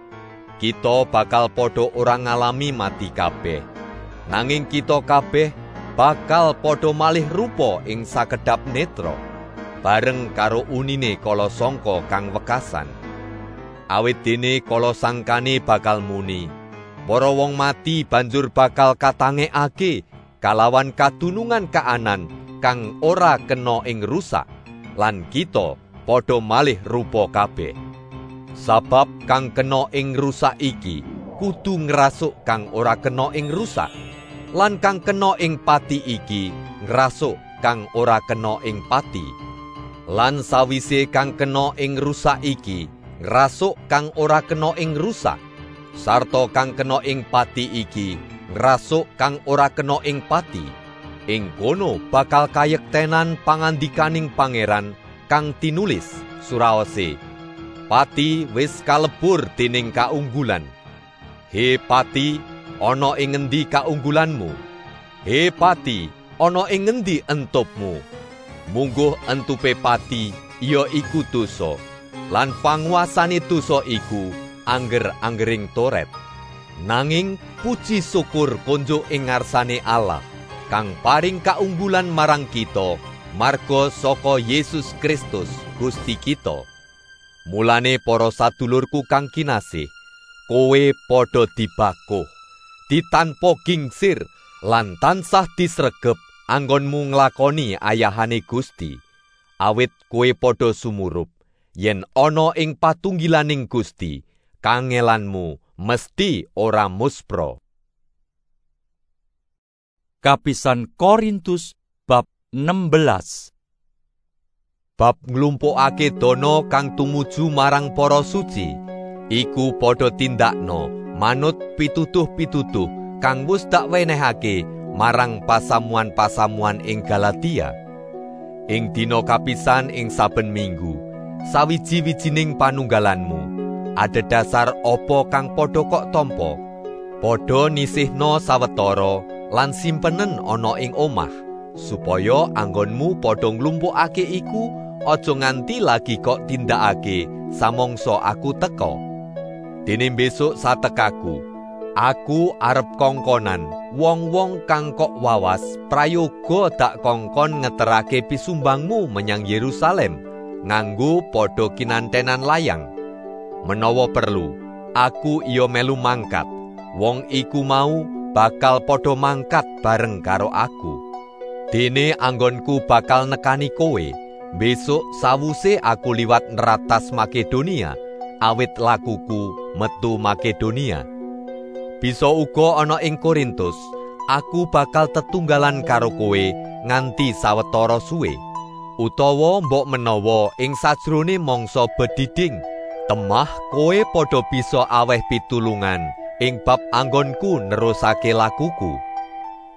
Kita bakal padha ora ngalami mati kabeh. Nanging kita kabeh bakal padha malih rupa ing sakedhap netra, bareng karo unine kala sangka kang wekasan. Awit dene kala sangkane bakal muni, para wong mati banjur bakal katangekake kalawan kadunungan kaanan kang ora kena ing rusak, lan kita padha malih rupa kabeh. Sabab kang kena ing rusak iki kudu ngrasuk kang ora kena ing rusak, lan kang kena ing pati iki ngrasuk kang ora kena ing pati. Lan sawise kang kena ing rusak iki ngrasuk kang ora kena ing rusak, sarta kang kena ing pati iki ngrasuk kang ora kena ing pati. Ing kono bakal kayektenan pangandikaning pangeran kang tinulis suraose, pati wis kalebur dening kaunggulan. He pati, ana ing ngendi kaunggulanmu? He pati, ana ing ngendi entupmu? Mungguh entupe pati iya iku dosa, lan panguasane dosa iku angger-anggering toret. Nanging puji syukur konjo ing ngarsane Allah kang paring kaunggulan marang kita marga saka Yesus Kristus Gusti kita. Mulane para sadulurku kang kinasih, kowe padha dibakuh, ditanpa gingsir lan tansah disregep anggonmu nglakoni ayahane Gusti. Awit kowe padha sumurup yen ana ing patunggilaning Gusti, kangelanmu mesti ora muspra. Kapisan Korintus bab enam belas. Bab nglumpukake dana kang tumuju marang para suci, iku padha tindakno manut pitutuh-pitutuh kang wis dak wenehake marang pasamuan-pasamuan ing Galatia. Ing dina kapisan ing saben minggu, sawiji-wijining panunggalanmu adhedhasar apa kang padha kok tampa, padha nisihna sawetara lan simpenen ana ing omah, supaya anggonmu padha nglumpukake iku aja nganti lagi kok tindakake samangsa aku teka. Dene besok satekaku, aku arep kongkonan wong-wong kang kok wawas prayoga dak kongkon ngeterake pisumbangmu menyang Yerusalem nganggo padha kinantenan layang. Menawa perlu, aku iya melu mangkat. Wong iku mau bakal padha mangkat bareng karo aku. Dene anggonku bakal nekani kowe besok sawuse aku liwat neratas Makedonia, awit lakuku metu Makedonia. Bisa uga ana ing Korintus, aku bakal tetunggalan karo kowe nganti sawetara suwe. Utawa mbok menawa ing sajrone mangsa bediding, temah kowe padha bisa aweh pitulungan ing bab anggonku nerusake lakuku.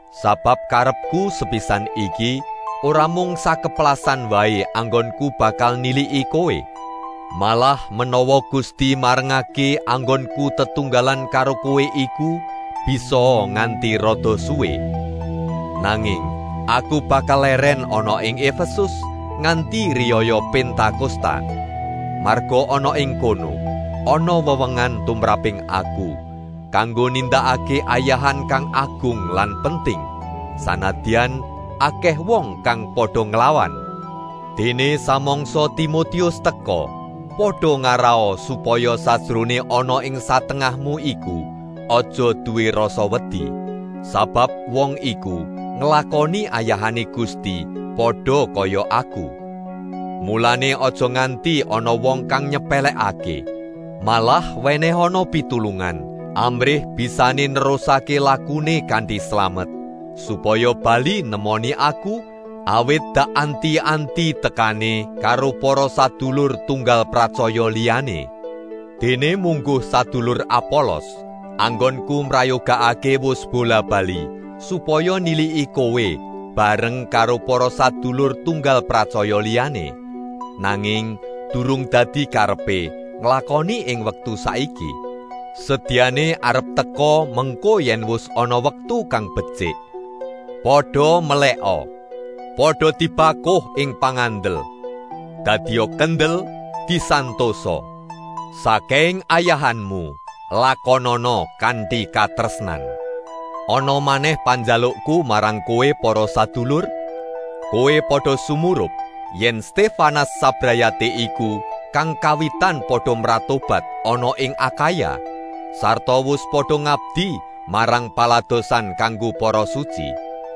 Sabab karepku sepisan iki ora mung sakeplasan wae anggonku bakal niliki kowe. Malah menawa Gusti marengake anggonku tetunggalan karo kowe iku bisa nganti rada suwe. Nanging aku bakal leren ana ing Efesus nganti riyaya Pentakosta. Marga ana ing kono ana wewengan tumraping aku kanggo nindakake ayahan kang agung lan penting, sanadyan akeh wong kang padha nglawan. Dene samangsa Timotius teka, padha ngarao supaya sajrone ana ing satengahmu iku aja duwe rasa wedi, sabab wong iku nglakoni ayahane Gusti padha kaya aku. Mulane aja nganti ana wong kang nyepelekake, malah wenehana pitulungan amrih bisane nerusake lakune kanthi slamet, supaya bali nemoni aku awit dak anti-anti tekane karo para sadulur tunggal pracaya liyane. Dene mungguh sadulur Apolos, anggonku mrayogakake wus bola bali supaya niliki kowe bareng karo para sadulur tunggal pracaya liyane. Nanging durung dadi karepe nglakoni ing wektu saiki. Sedyane arep teka mengko yen wis ana wektu kang becik. Padha meleka, padha dibakuh ing pangandel, dadya kendel disantosa. Saking ayahanmu lakonana kanthi katresnan. Ana maneh panjalukku marang kowe para sadulur, kowe padha sumurup yen Stefanas sabrayate iku kang kawitan padha mratobat ana ing Akaya, sarta wus padha ngabdi marang paladosan kanggo para suci.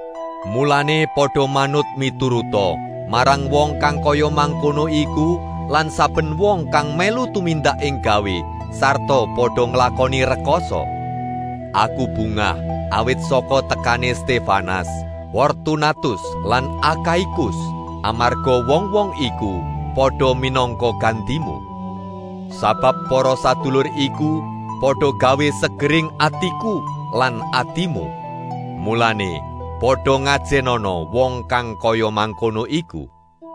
Mulane padha manut mituruta marang wong kang kaya mangkono iku lan saben wong kang melu tumindak ing gawe sarta padha nglakoni rekoso. Aku bungah awit saka tekane Stefanas, Fortunatus lan Akaikus, amarga wong-wong iku padha minangka gantimu. Sabab para sadulur iku padha gawe segering atiku lan atimu. Mulane padha ngajenana wong kang kaya mangkono iku.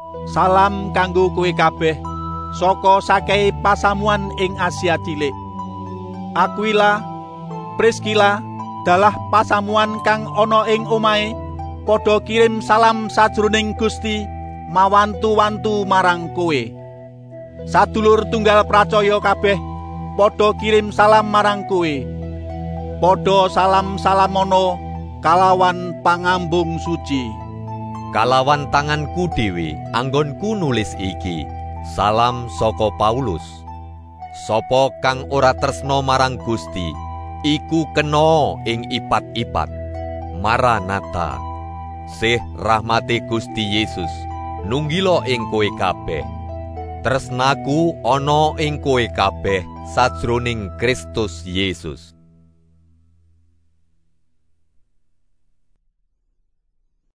Salam kanggo kowe kabeh saka sakehe pasamuan ing Asia cilik. Aquila, Priskila dalah pasamuan kang ana ing omahe padha kirim salam sajroning Gusti mawantu-wantu marang kowe. Sadulur tunggal pracaya kabeh padha kirim salam marang kowe. Padha salam-salamono kalawan pangambung suci. Kalawan tanganku dhewe anggonku nulis iki. Salam saka Paulus. Sapa kang ora tresna marang Gusti, iku kena ing ipat-ipat. Maranatha. Sih rahmate Gusti Yesus nunggila ing kowe kabeh. Tresnaku ana ing kowe kabeh sajroning Kristus Yesus.